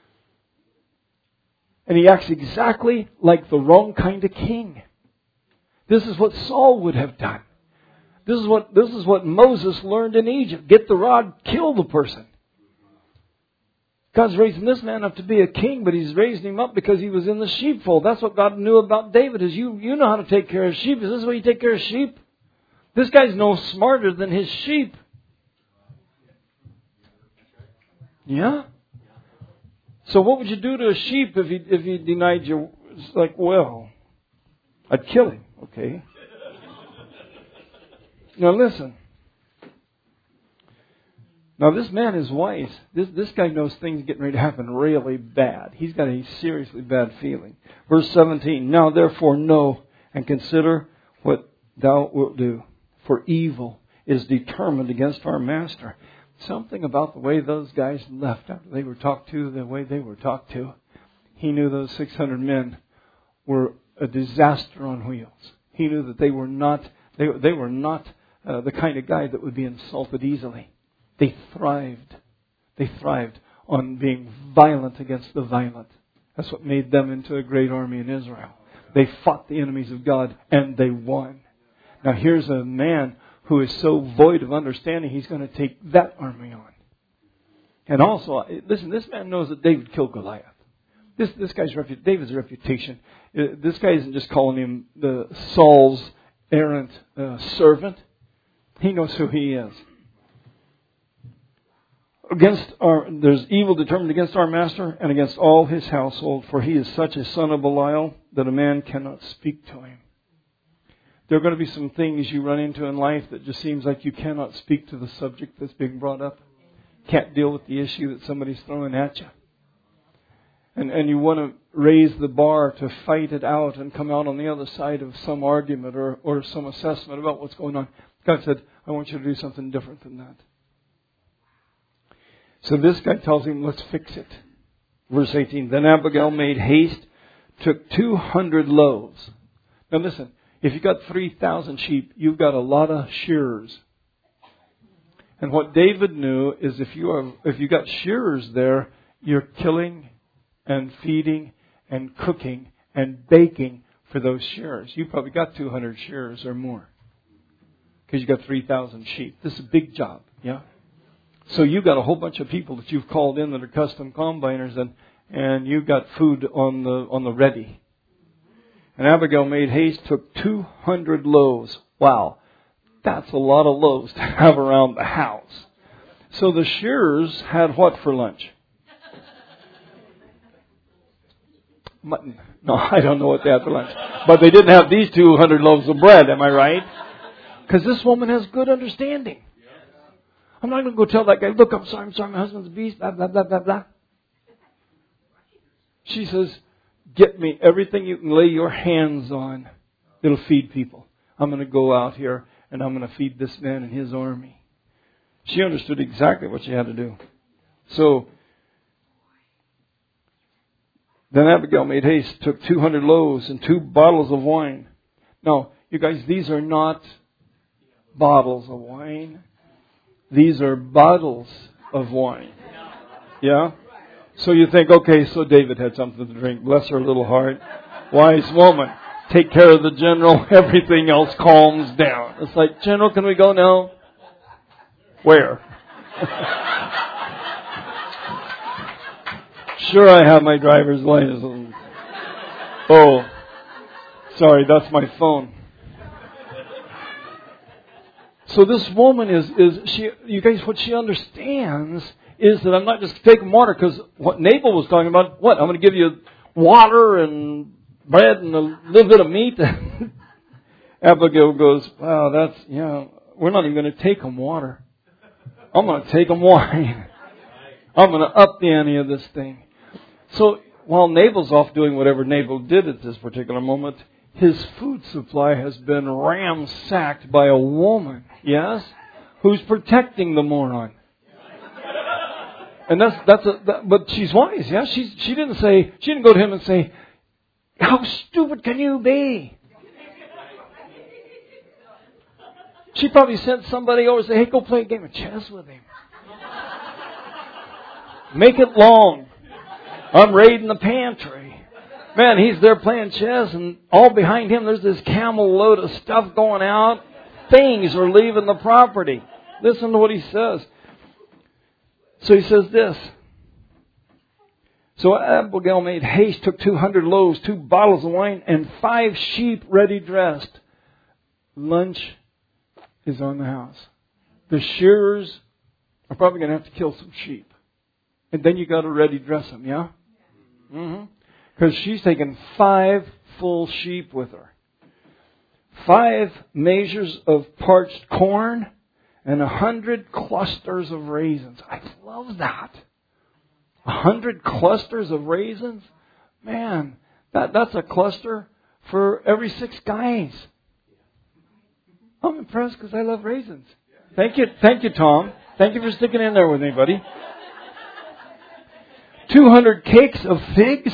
And he acts exactly like the wrong kind of king. This is what Saul would have done. This is what, this is what Moses learned in Egypt. Get the rod, kill the person. God's raising this man up to be a king, but He's raising him up because he was in the sheepfold. That's what God knew about David, is you, you know how to take care of sheep. Is this the way you take care of sheep? This guy's no smarter than his sheep. Yeah? So what would you do to a sheep if he, if he denied you? It's like, well, I'd kill him. Okay. Now listen. Now this man is wise. This this guy knows things are getting ready to happen really bad. He's got a seriously bad feeling. Verse seventeen. Now therefore know and consider what thou wilt do. For evil is determined against our master. Something about the way those guys left after they were talked to, the way they were talked to. He knew those six hundred men were a disaster on wheels. He knew that they were not they they were not uh, the kind of guy that would be insulted easily. They thrived. They thrived on being violent against the violent. That's what made them into a great army in Israel. They fought the enemies of God and they won. Now here's a man who is so void of understanding, he's going to take that army on. And also, listen, this man knows that David killed Goliath. This this guy's repu- David's reputation. Uh, this guy isn't just calling him the Saul's errant uh, servant. He knows who he is. Against our, there's evil determined against our master and against all his household, for he is such a son of Belial that a man cannot speak to him. There are going to be some things you run into in life that just seems like you cannot speak to the subject that's being brought up. Can't deal with the issue that somebody's throwing at you. And and you want to raise the bar to fight it out and come out on the other side of some argument or, or some assessment about what's going on. God said, I want you to do something different than that. So this guy tells him, let's fix it. Verse eighteen, then Abigail made haste, took two hundred loaves. Now listen, if you've got three thousand sheep, you've got a lot of shearers. And what David knew is if you are, if you got shearers there, you're killing and feeding and cooking and baking for those shearers. You probably got two hundred shearers or more. Because you got three thousand sheep. This is a big job, yeah? So you've got a whole bunch of people that you've called in that are custom combiners, and, and you've got food on the on the ready. And Abigail made haste, took two hundred loaves. Wow, that's a lot of loaves to have around the house. So the shearers had what for lunch? Mutton. No, I don't know what they had for lunch. But they didn't have these two hundred loaves of bread, am I right? Because this woman has good understanding. I'm not going to go tell that guy, look, I'm sorry, I'm sorry, my husband's a beast, blah, blah, blah, blah, blah. She says, get me everything you can lay your hands on. It'll feed people. I'm going to go out here and I'm going to feed this man and his army. She understood exactly what she had to do. So then Abigail made haste, took two hundred loaves and two bottles of wine. Now, you guys, these are not bottles of wine. These are bottles of wine. Yeah? So you think, okay, so David had something to drink. Bless her little heart. Wise woman. Take care of the general. Everything else calms down. It's like, General, can we go now? Where? Sure, I have my driver's license. Oh, sorry, that's my phone. So this woman is, is she, you guys, what she understands is that I'm not just taking water, because what Nabal was talking about, what, I'm going to give you water and bread and a little bit of meat. Abigail goes, wow, that's, yeah, we're not even going to take them water. I'm going to take them wine. I'm going to up the ante of this thing. So while Nabal's off doing whatever Nabal did at this particular moment, his food supply has been ransacked by a woman, yes, who's protecting the moron. And that's that's a, that, but she's wise, yeah. She's she didn't say she didn't go to him and say, "How stupid can you be?" She probably sent somebody over and say, "Hey, go play a game of chess with him. Make it long. I'm raiding the pantry." Man, he's there playing chess, and all behind him there's this camel load of stuff going out. Things are leaving the property. Listen to what he says. So he says this. So Abigail made haste, took two hundred loaves, two bottles of wine, and five sheep ready dressed. Lunch is on the house. The shearers are probably going to have to kill some sheep. And then you got to ready dress them, yeah? Mm-hmm. Because she's taken five full sheep with her. Five measures of parched corn and a hundred clusters of raisins. I love that. A hundred clusters of raisins? Man, that, that's a cluster for every six guys. I'm impressed because I love raisins. Thank you, thank you, Tom. Thank you for sticking in there with me, buddy. Two hundred cakes of figs.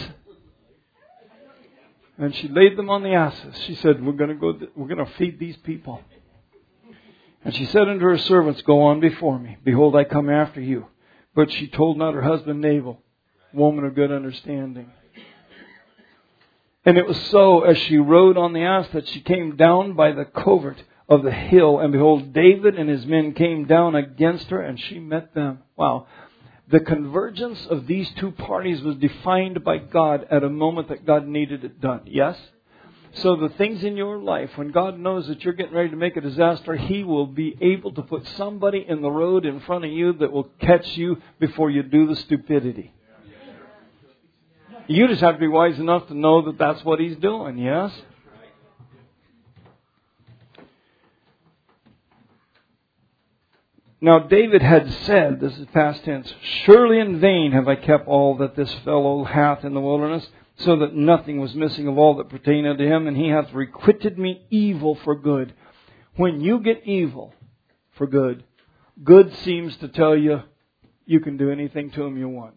And she laid them on the asses. She said, we're going to go, we're going to feed these people. And she said unto her servants, go on before me. Behold, I come after you. But she told not her husband Nabal, woman of good understanding. And it was so, as she rode on the ass, that she came down by the covert of the hill. And behold, David and his men came down against her, and she met them. Wow. The convergence of these two parties was defined by God at a moment that God needed it done. Yes? So the things in your life, when God knows that you're getting ready to make a disaster, He will be able to put somebody in the road in front of you that will catch you before you do the stupidity. You just have to be wise enough to know that that's what He's doing. Yes? Now David had said, this is past tense, surely in vain have I kept all that this fellow hath in the wilderness, so that nothing was missing of all that pertained unto him, and he hath requited me evil for good. When you get evil for good, good seems to tell you you can do anything to him you want.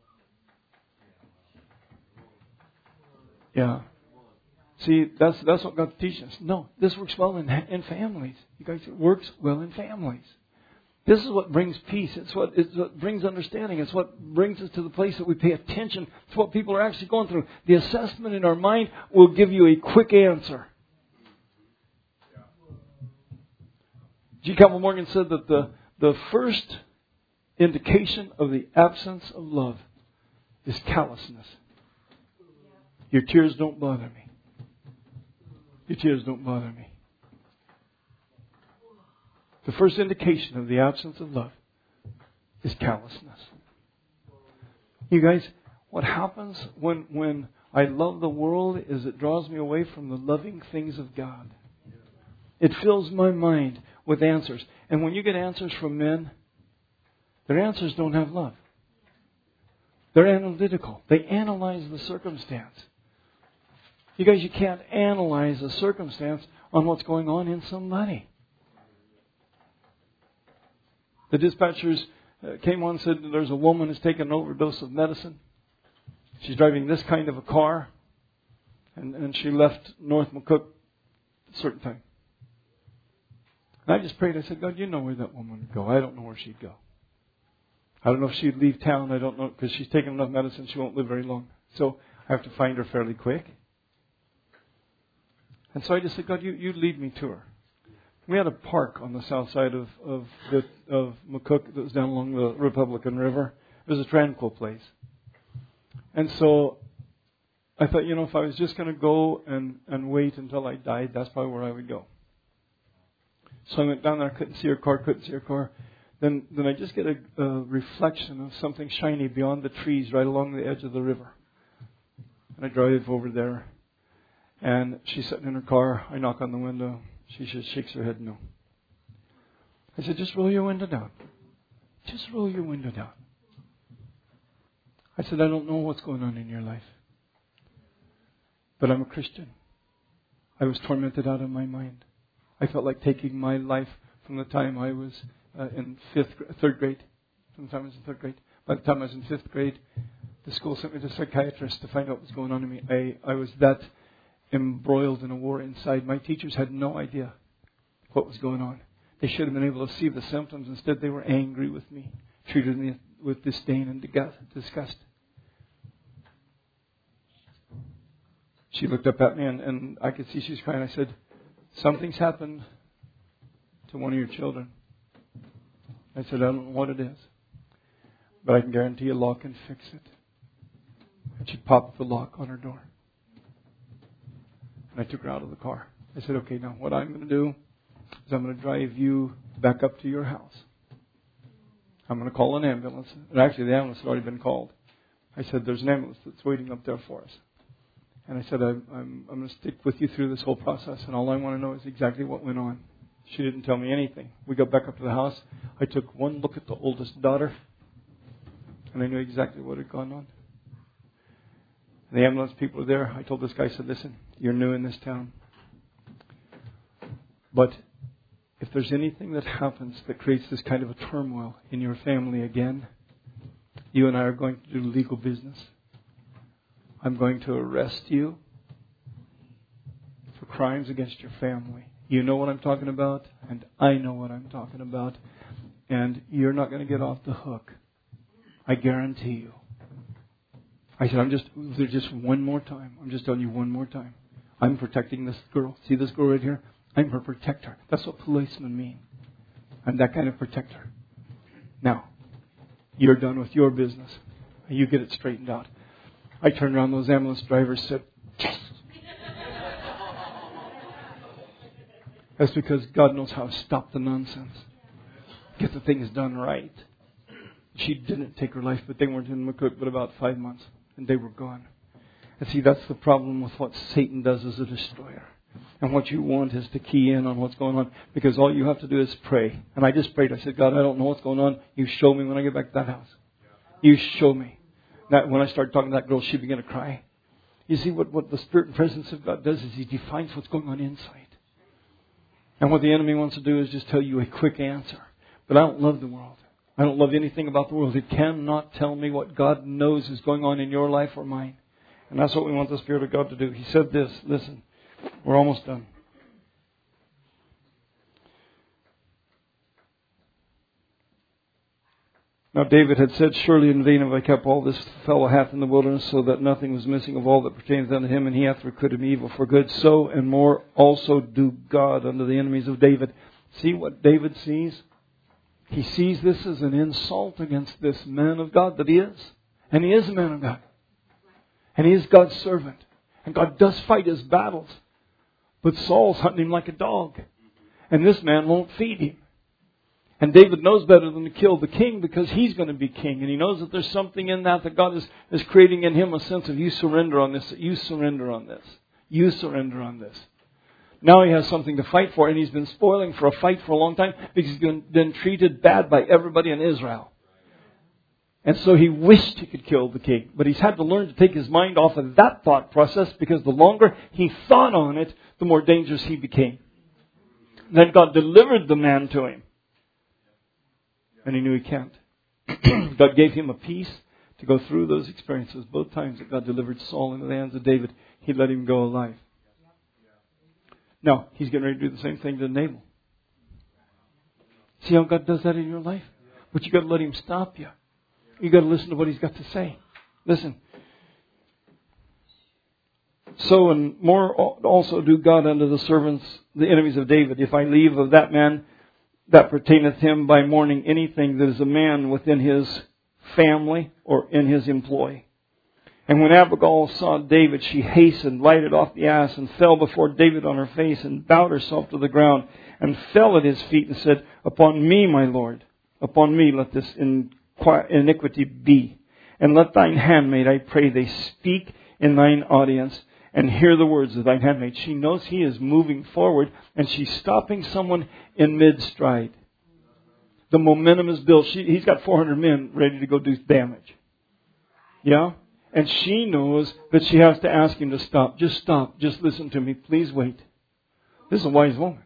Yeah. See, that's that's what God's teaching us. No, this works well in in families. You guys, it works well in families. This is what brings peace. It's what, it's what brings understanding. It's what brings us to the place that we pay attention to what people are actually going through. The assessment in our mind will give you a quick answer. G. Campbell Morgan said that the, the first indication of the absence of love is callousness. Your tears don't bother me. Your tears don't bother me. The first indication of the absence of love is callousness. You guys, what happens when, when I love the world is it draws me away from the loving things of God. It fills my mind with answers. And when you get answers from men, their answers don't have love. They're analytical. They analyze the circumstance. You guys, you can't analyze a circumstance on what's going on in somebody. The dispatchers uh, came on and said, there's a woman who's taken an overdose of medicine. She's driving this kind of a car. And, and she left North McCook at a certain time. And I just prayed. I said, God, you know where that woman would go. I don't know where she'd go. I don't know if she'd leave town. I don't know, because she's taken enough medicine. She won't live very long. So I have to find her fairly quick. And so I just said, God, you, you lead me to her. We had a park on the south side of of, the, of McCook that was down along the Republican River. It was a tranquil place. And so I thought, you know, if I was just going to go and, and wait until I died, that's probably where I would go. So I went down there. I couldn't see her car, couldn't see her car. Then, then I just get a, a reflection of something shiny beyond the trees right along the edge of the river. And I drive over there. And she's sitting in her car. I knock on the window. She just shakes her head no. I said, just roll your window down. Just roll your window down. I said, I don't know what's going on in your life. But I'm a Christian. I was tormented out of my mind. I felt like taking my life from the time I was uh, in fifth, third grade. From the time I was in third grade. By the time I was in fifth grade, the school sent me to a psychiatrist to find out what was going on in me. I, I was that embroiled in a war inside. My teachers had no idea what was going on. They should have been able to see the symptoms. Instead, they were angry with me, treated me with disdain and disgust. She looked up at me, and, and I could see she was crying. I said, something's happened to one of your children. I said, I don't know what it is, but I can guarantee a lock can fix it. And she popped the lock on her door. And I took her out of the car. I said, okay, now what I'm going to do is I'm going to drive you back up to your house. I'm going to call an ambulance. And actually, the ambulance had already been called. I said, there's an ambulance that's waiting up there for us. And I said, I'm, I'm, I'm going to stick with you through this whole process. And all I want to know is exactly what went on. She didn't tell me anything. We got back up to the house. I took one look at the oldest daughter. And I knew exactly what had gone on. And the ambulance people were there. I told this guy, I said, listen, you're new in this town. But if there's anything that happens that creates this kind of a turmoil in your family again, you and I are going to do legal business. I'm going to arrest you for crimes against your family. You know what I'm talking about, and I know what I'm talking about. And you're not going to get off the hook. I guarantee you. I said, I'm just, there's just one more time. I'm just telling you one more time. I'm protecting this girl. See this girl right here? I'm her protector. That's what policemen mean. I'm that kind of protector. Now, you're done with your business. You get it straightened out. I turned around, those ambulance drivers said, yes! That's because God knows how to stop the nonsense. Get the things done right. She didn't take her life, but they weren't in McCook but about five months. And they were gone. And see, that's the problem with what Satan does as a destroyer. And what you want is to key in on what's going on. Because all you have to do is pray. And I just prayed. I said, God, I don't know what's going on. You show me when I get back to that house. You show me. That when I started talking to that girl, she began to cry. You see, what, what the Spirit and presence of God does is He defines what's going on inside. And what the enemy wants to do is just tell you a quick answer. But I don't love the world. I don't love anything about the world. It cannot tell me what God knows is going on in your life or mine. And that's what we want the Spirit of God to do. He said this. Listen, we're almost done. Now David had said, surely in vain have I kept all this fellow hath in the wilderness, so that nothing was missing of all that pertains unto him, and he hath requited me evil for good. So and more also do God unto the enemies of David. See what David sees? He sees this as an insult against this man of God that he is. And he is a man of God. And he is God's servant. And God does fight his battles. But Saul's hunting him like a dog. And this man won't feed him. And David knows better than to kill the king because he's going to be king. And he knows that there's something in that that God is, is creating in him a sense of you surrender on this, you surrender on this, you surrender on this. Now he has something to fight for, and he's been spoiling for a fight for a long time because he's been, been treated bad by everybody in Israel. And so he wished he could kill the king. But he's had to learn to take his mind off of that thought process because the longer he thought on it, the more dangerous he became. Then God delivered the man to him. And he knew he can't. God gave him a peace to go through those experiences. Both times that God delivered Saul into the hands of David, he let him go alive. Now, he's getting ready to do the same thing to Nabal. See how God does that in your life? But you got to let him stop you. You got to listen to what he's got to say. Listen. So and more also do God unto the servants, the enemies of David. If I leave of that man that pertaineth him by morning anything that is a man within his family or in his employ. And when Abigail saw David, she hastened, lighted off the ass, and fell before David on her face, and bowed herself to the ground, and fell at his feet, and said, Upon me, my Lord, upon me let this iniquity be. And let thine handmaid, I pray thee, speak in thine audience, and hear the words of thine handmaid. She knows he is moving forward, and she's stopping someone in mid-stride. The momentum is built. She, he's got four hundred men ready to go do damage. Yeah? And she knows that she has to ask him to stop. Just stop. Just listen to me. Please wait. This is a wise woman.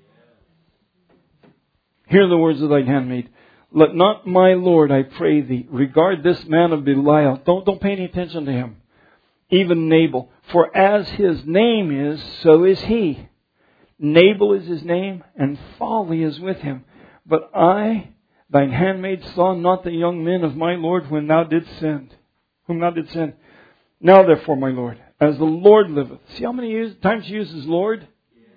Hear the words of thine handmaid. Let not my Lord, I pray thee, regard this man of Belial. Don't, don't pay any attention to him. Even Nabal. For as his name is, so is he. Nabal is his name, and folly is with him. But I, thine handmaid, saw not the young men of my Lord when thou didst sin. Whom thou didst sin. Now therefore, my Lord, as the Lord liveth. See how many use, times he uses Lord?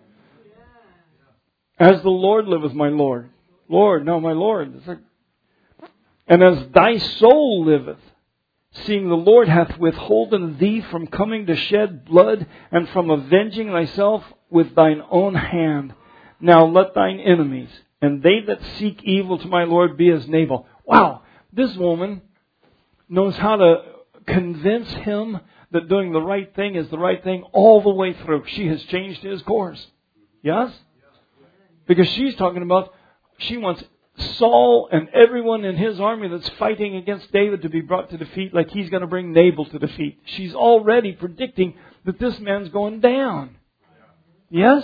As the Lord liveth, my Lord. Lord, no, my Lord. It's like, and as thy soul liveth, seeing the Lord hath withholden thee from coming to shed blood, and from avenging thyself with thine own hand. Now let thine enemies, and they that seek evil to my Lord, be as Nabal. Wow, this woman knows how to convince him that doing the right thing is the right thing all the way through. She has changed his course. Yes? Because she's talking about, she wants Saul and everyone in his army that's fighting against David to be brought to defeat, like he's going to bring Nabal to defeat. She's already predicting that this man's going down. Yes?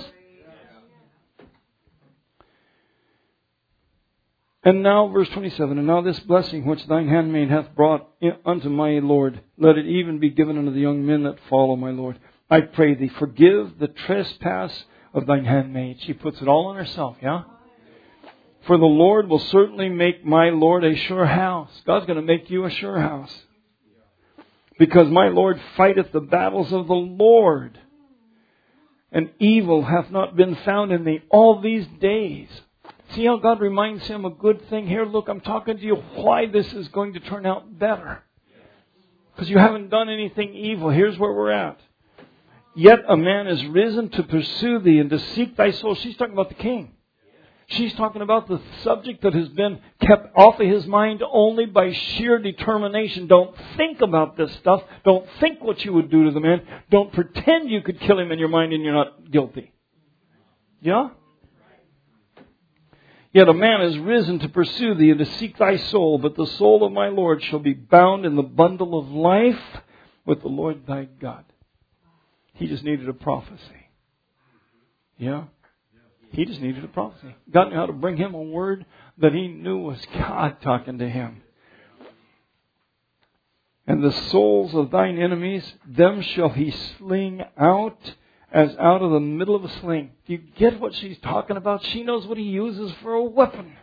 And now, verse twenty-seven, and now this blessing which thine handmaid hath brought unto my Lord, let it even be given unto the young men that follow my Lord. I pray thee, forgive the trespass of thine handmaid. She puts it all on herself, yeah? For the Lord will certainly make my Lord a sure house. God's going to make you a sure house. Because my Lord fighteth the battles of the Lord. And evil hath not been found in thee all these days. See how God reminds him a good thing here? Look, I'm talking to you why this is going to turn out better. Because you haven't done anything evil. Here's where we're at. Yet a man is risen to pursue thee and to seek thy soul. She's talking about the king. She's talking about the subject that has been kept off of his mind only by sheer determination. Don't think about this stuff. Don't think what you would do to the man. Don't pretend you could kill him in your mind and you're not guilty. Yeah? Yet a man is risen to pursue thee and to seek thy soul, but the soul of my Lord shall be bound in the bundle of life with the Lord thy God. He just needed a prophecy. Yeah? He just needed a prophecy. God knew how to bring him a word that he knew was God talking to him. And the souls of thine enemies, them shall he sling out as out of the middle of a sling. Do you get what she's talking about? She knows what he uses for a weapon.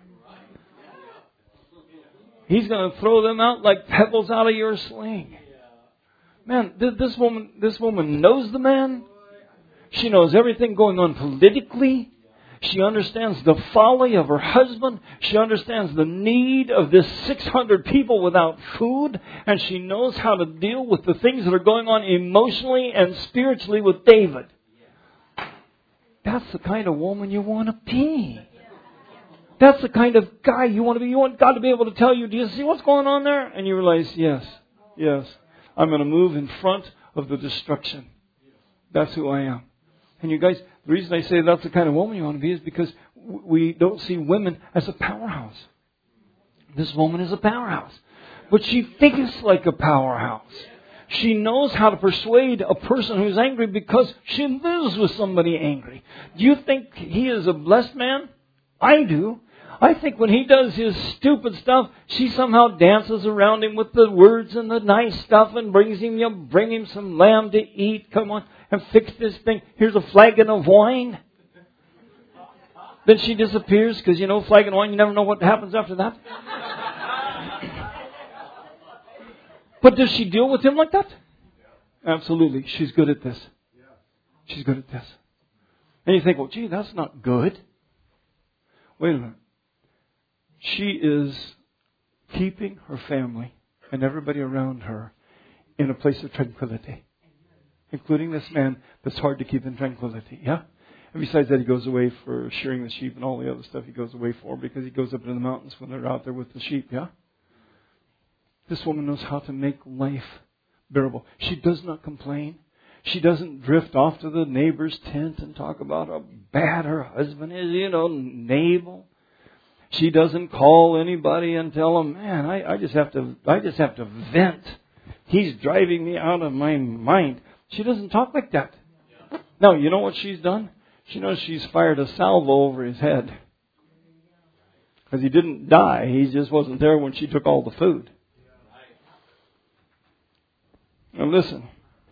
He's going to throw them out like pebbles out of your sling. Man, this woman, this woman knows the man. She knows everything going on politically. She understands the folly of her husband. She understands the need of this six hundred people without food. And she knows how to deal with the things that are going on emotionally and spiritually with David. That's the kind of woman you want to be. That's the kind of guy you want to be. You want God to be able to tell you, do you see what's going on there? And you realize, yes, yes, I'm going to move in front of the destruction. That's who I am. And you guys, the reason I say that's the kind of woman you want to be is because we don't see women as a powerhouse. This woman is a powerhouse. But she thinks like a powerhouse. She knows how to persuade a person who's angry because she lives with somebody angry. Do you think he is a blessed man? I do. I think when he does his stupid stuff, she somehow dances around him with the words and the nice stuff and brings him, you know, bring him some lamb to eat. Come on and fix this thing. Here's a flagon of wine. Then she disappears because, you know, flagon of wine, you never know what happens after that. But does she deal with him like that? Absolutely. She's good at this. She's good at this. And you think, well, gee, that's not good. Wait a minute. She is keeping her family and everybody around her in a place of tranquility. Including this man that's hard to keep in tranquility. Yeah? And besides that, he goes away for shearing the sheep and all the other stuff he goes away for because he goes up into the mountains when they're out there with the sheep. Yeah? This woman knows how to make life bearable. She does not complain. She doesn't drift off to the neighbor's tent and talk about how bad her husband is, you know, Nabal. She doesn't call anybody and tell them, man, I, I just have to, I just have to vent. He's driving me out of my mind. She doesn't talk like that. Now, you know what she's done? She knows she's fired a salvo over his head. Because he didn't die. He just wasn't there when she took all the food. Now listen.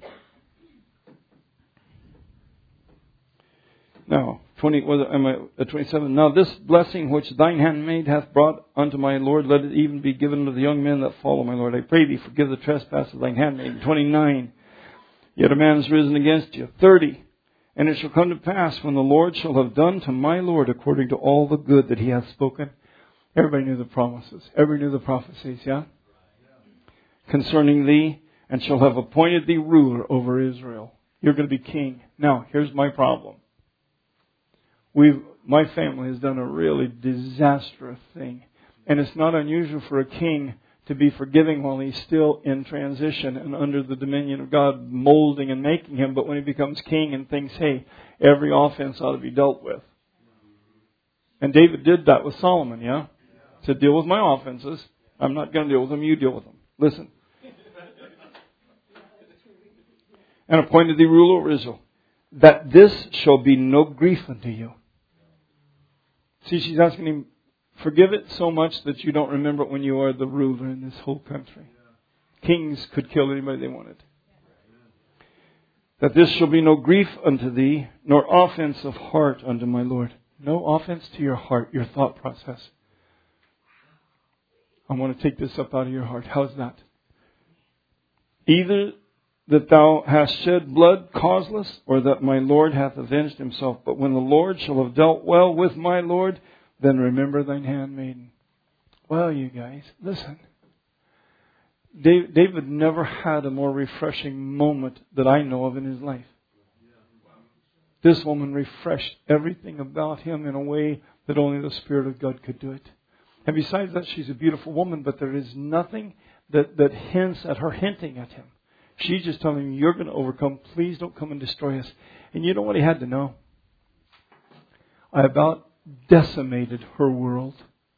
Now, twenty, was it, am I, uh, twenty-seven. Now this blessing which thine handmaid hath brought unto my Lord, let it even be given unto the young men that follow my Lord. I pray thee, forgive the trespass of thine handmaid. twenty-nine. Yet a man is risen against you. thirty. And it shall come to pass when the Lord shall have done to my Lord according to all the good that he hath spoken. Everybody knew the promises. Everybody knew the prophecies, yeah? Concerning thee, and shall have appointed thee ruler over Israel. You're going to be king. Now, here's my problem. We've, my family has done a really disastrous thing. And it's not unusual for a king to be forgiving while he's still in transition and under the dominion of God, molding and making him. But when he becomes king and thinks, hey, every offense ought to be dealt with. And David did that with Solomon, yeah? To deal with my offenses. I'm not going to deal with them, you deal with them. Listen. And appointed thee ruler over Israel, that this shall be no grief unto you. See, she's asking him, forgive it so much that you don't remember it when you are the ruler in this whole country. Kings could kill anybody they wanted. That this shall be no grief unto thee, nor offense of heart unto my Lord. No offense to your heart, your thought process. I want to take this up out of your heart. How's that? Either that thou hast shed blood causeless, or that my Lord hath avenged himself. But when the Lord shall have dealt well with my Lord, then remember thine handmaiden. Well, you guys, listen. David never had a more refreshing moment that I know of in his life. This woman refreshed everything about him in a way that only the Spirit of God could do it. And besides that, she's a beautiful woman, but there is nothing that, that hints at her hinting at him. She's just telling him, you're going to overcome. Please don't come and destroy us. And you know what he had to know? I about decimated her world.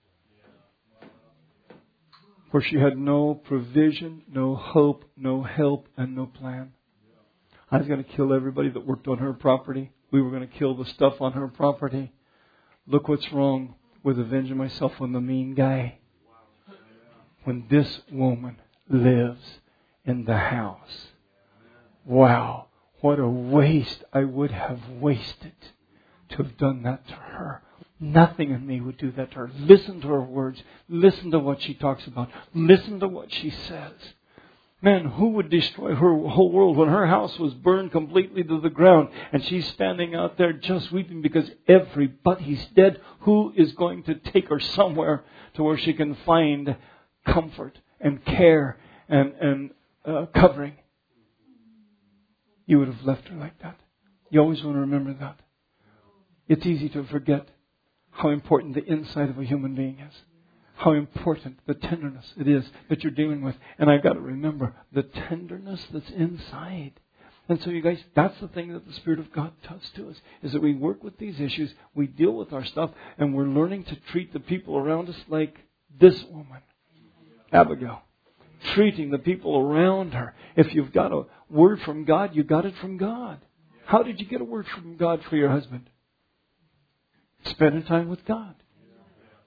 Where she had no provision, no hope, no help, and no plan. I was going to kill everybody that worked on her property. We were going to kill the stuff on her property. Look what's wrong with avenging myself on the mean guy. When this woman lives in the house. Wow, what a waste I would have wasted to have done that to her. Nothing in me would do that to her. Listen to her words. Listen to what she talks about. Listen to what she says. Man, who would destroy her whole world when her house was burned completely to the ground and she's standing out there just weeping because everybody's dead? Who is going to take her somewhere to where she can find comfort and care and, and uh, covering? You would have left her like that. You always want to remember that. It's easy to forget how important the inside of a human being is. How important the tenderness it is that you're dealing with. And I've got to remember the tenderness that's inside. And so you guys, that's the thing that the Spirit of God does to us, is that we work with these issues, we deal with our stuff, and we're learning to treat the people around us like this woman, Abigail. Treating the people around her. If you've got a word from God, you got it from God. How did you get a word from God for your husband? Spending time with God.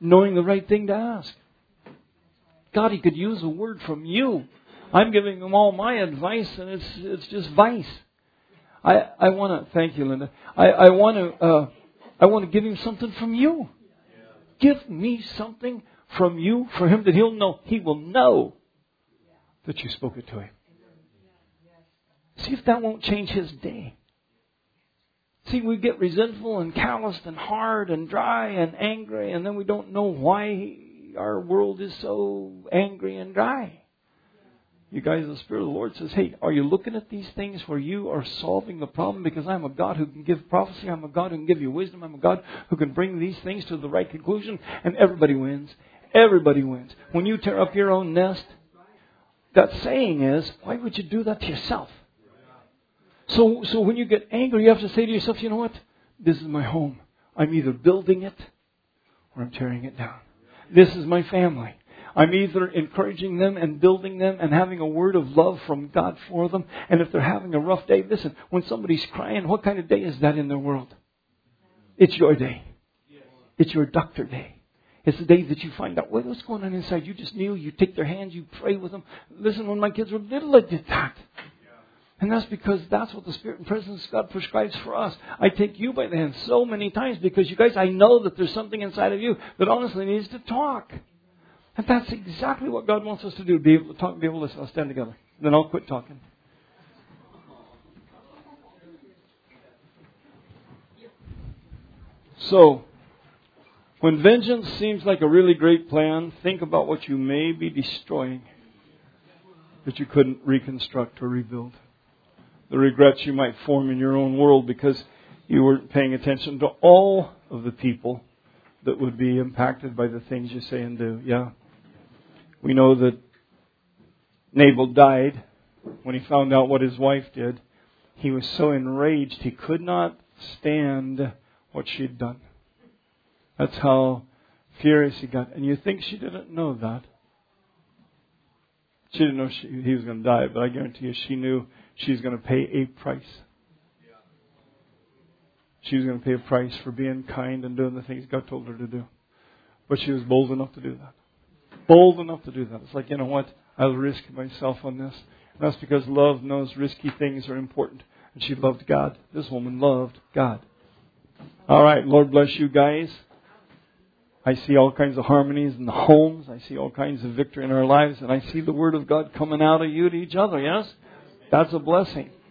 knowing the right thing to ask. God, He could use a word from you. I'm giving Him all my advice, and it's it's just vice. I, I want to thank you, Linda. I, I want to uh, I want to give Him something from you. Give me something from you for Him that He'll know. He will know that you spoke it to Him. See if that won't change His day. See, we get resentful and calloused and hard and dry and angry, and then we don't know why our world is so angry and dry. You guys, the Spirit of the Lord says, hey, are you looking at these things where you are solving the problem? Because I'm a God who can give prophecy. I'm a God who can give you wisdom. I'm a God who can bring these things to the right conclusion. And everybody wins. Everybody wins. When you tear up your own nest, that saying is, why would you do that to yourself? So, so when you get angry, you have to say to yourself, you know what? This is my home. I'm either building it or I'm tearing it down. This is my family. I'm either encouraging them and building them and having a word of love from God for them. And if they're having a rough day, listen, when somebody's crying, what kind of day is that in their world? It's your day. It's your doctor day. It's the day that you find out what's going on inside. You just kneel, you take their hands, you pray with them. Listen, when my kids were little, I did that. And that's because that's what the Spirit and presence of God prescribes for us. I take you by the hand so many times because you guys, I know that there's something inside of you that honestly needs to talk. And that's exactly what God wants us to do, be able to talk and be able to listen. I'll stand together. Then I'll quit talking. So, when vengeance seems like a really great plan, think about what you may be destroying that you couldn't reconstruct or rebuild. The regrets you might form in your own world because you weren't paying attention to all of the people that would be impacted by the things you say and do. Yeah. We know that Nabal died when he found out what his wife did. He was so enraged he could not stand what she'd done. That's how furious he got. And you think she didn't know that. She didn't know she, he was going to die, but I guarantee you she knew she's going to pay a price. She was going to pay a price for being kind and doing the things God told her to do. But she was bold enough to do that. Bold enough to do that. It's like, you know what? I'll risk myself on this. And that's because love knows risky things are important. And she loved God. This woman loved God. All right. Lord bless you guys. I see all kinds of harmonies in the homes. I see all kinds of victory in our lives. And I see the Word of God coming out of you to each other. Yes? That's a blessing.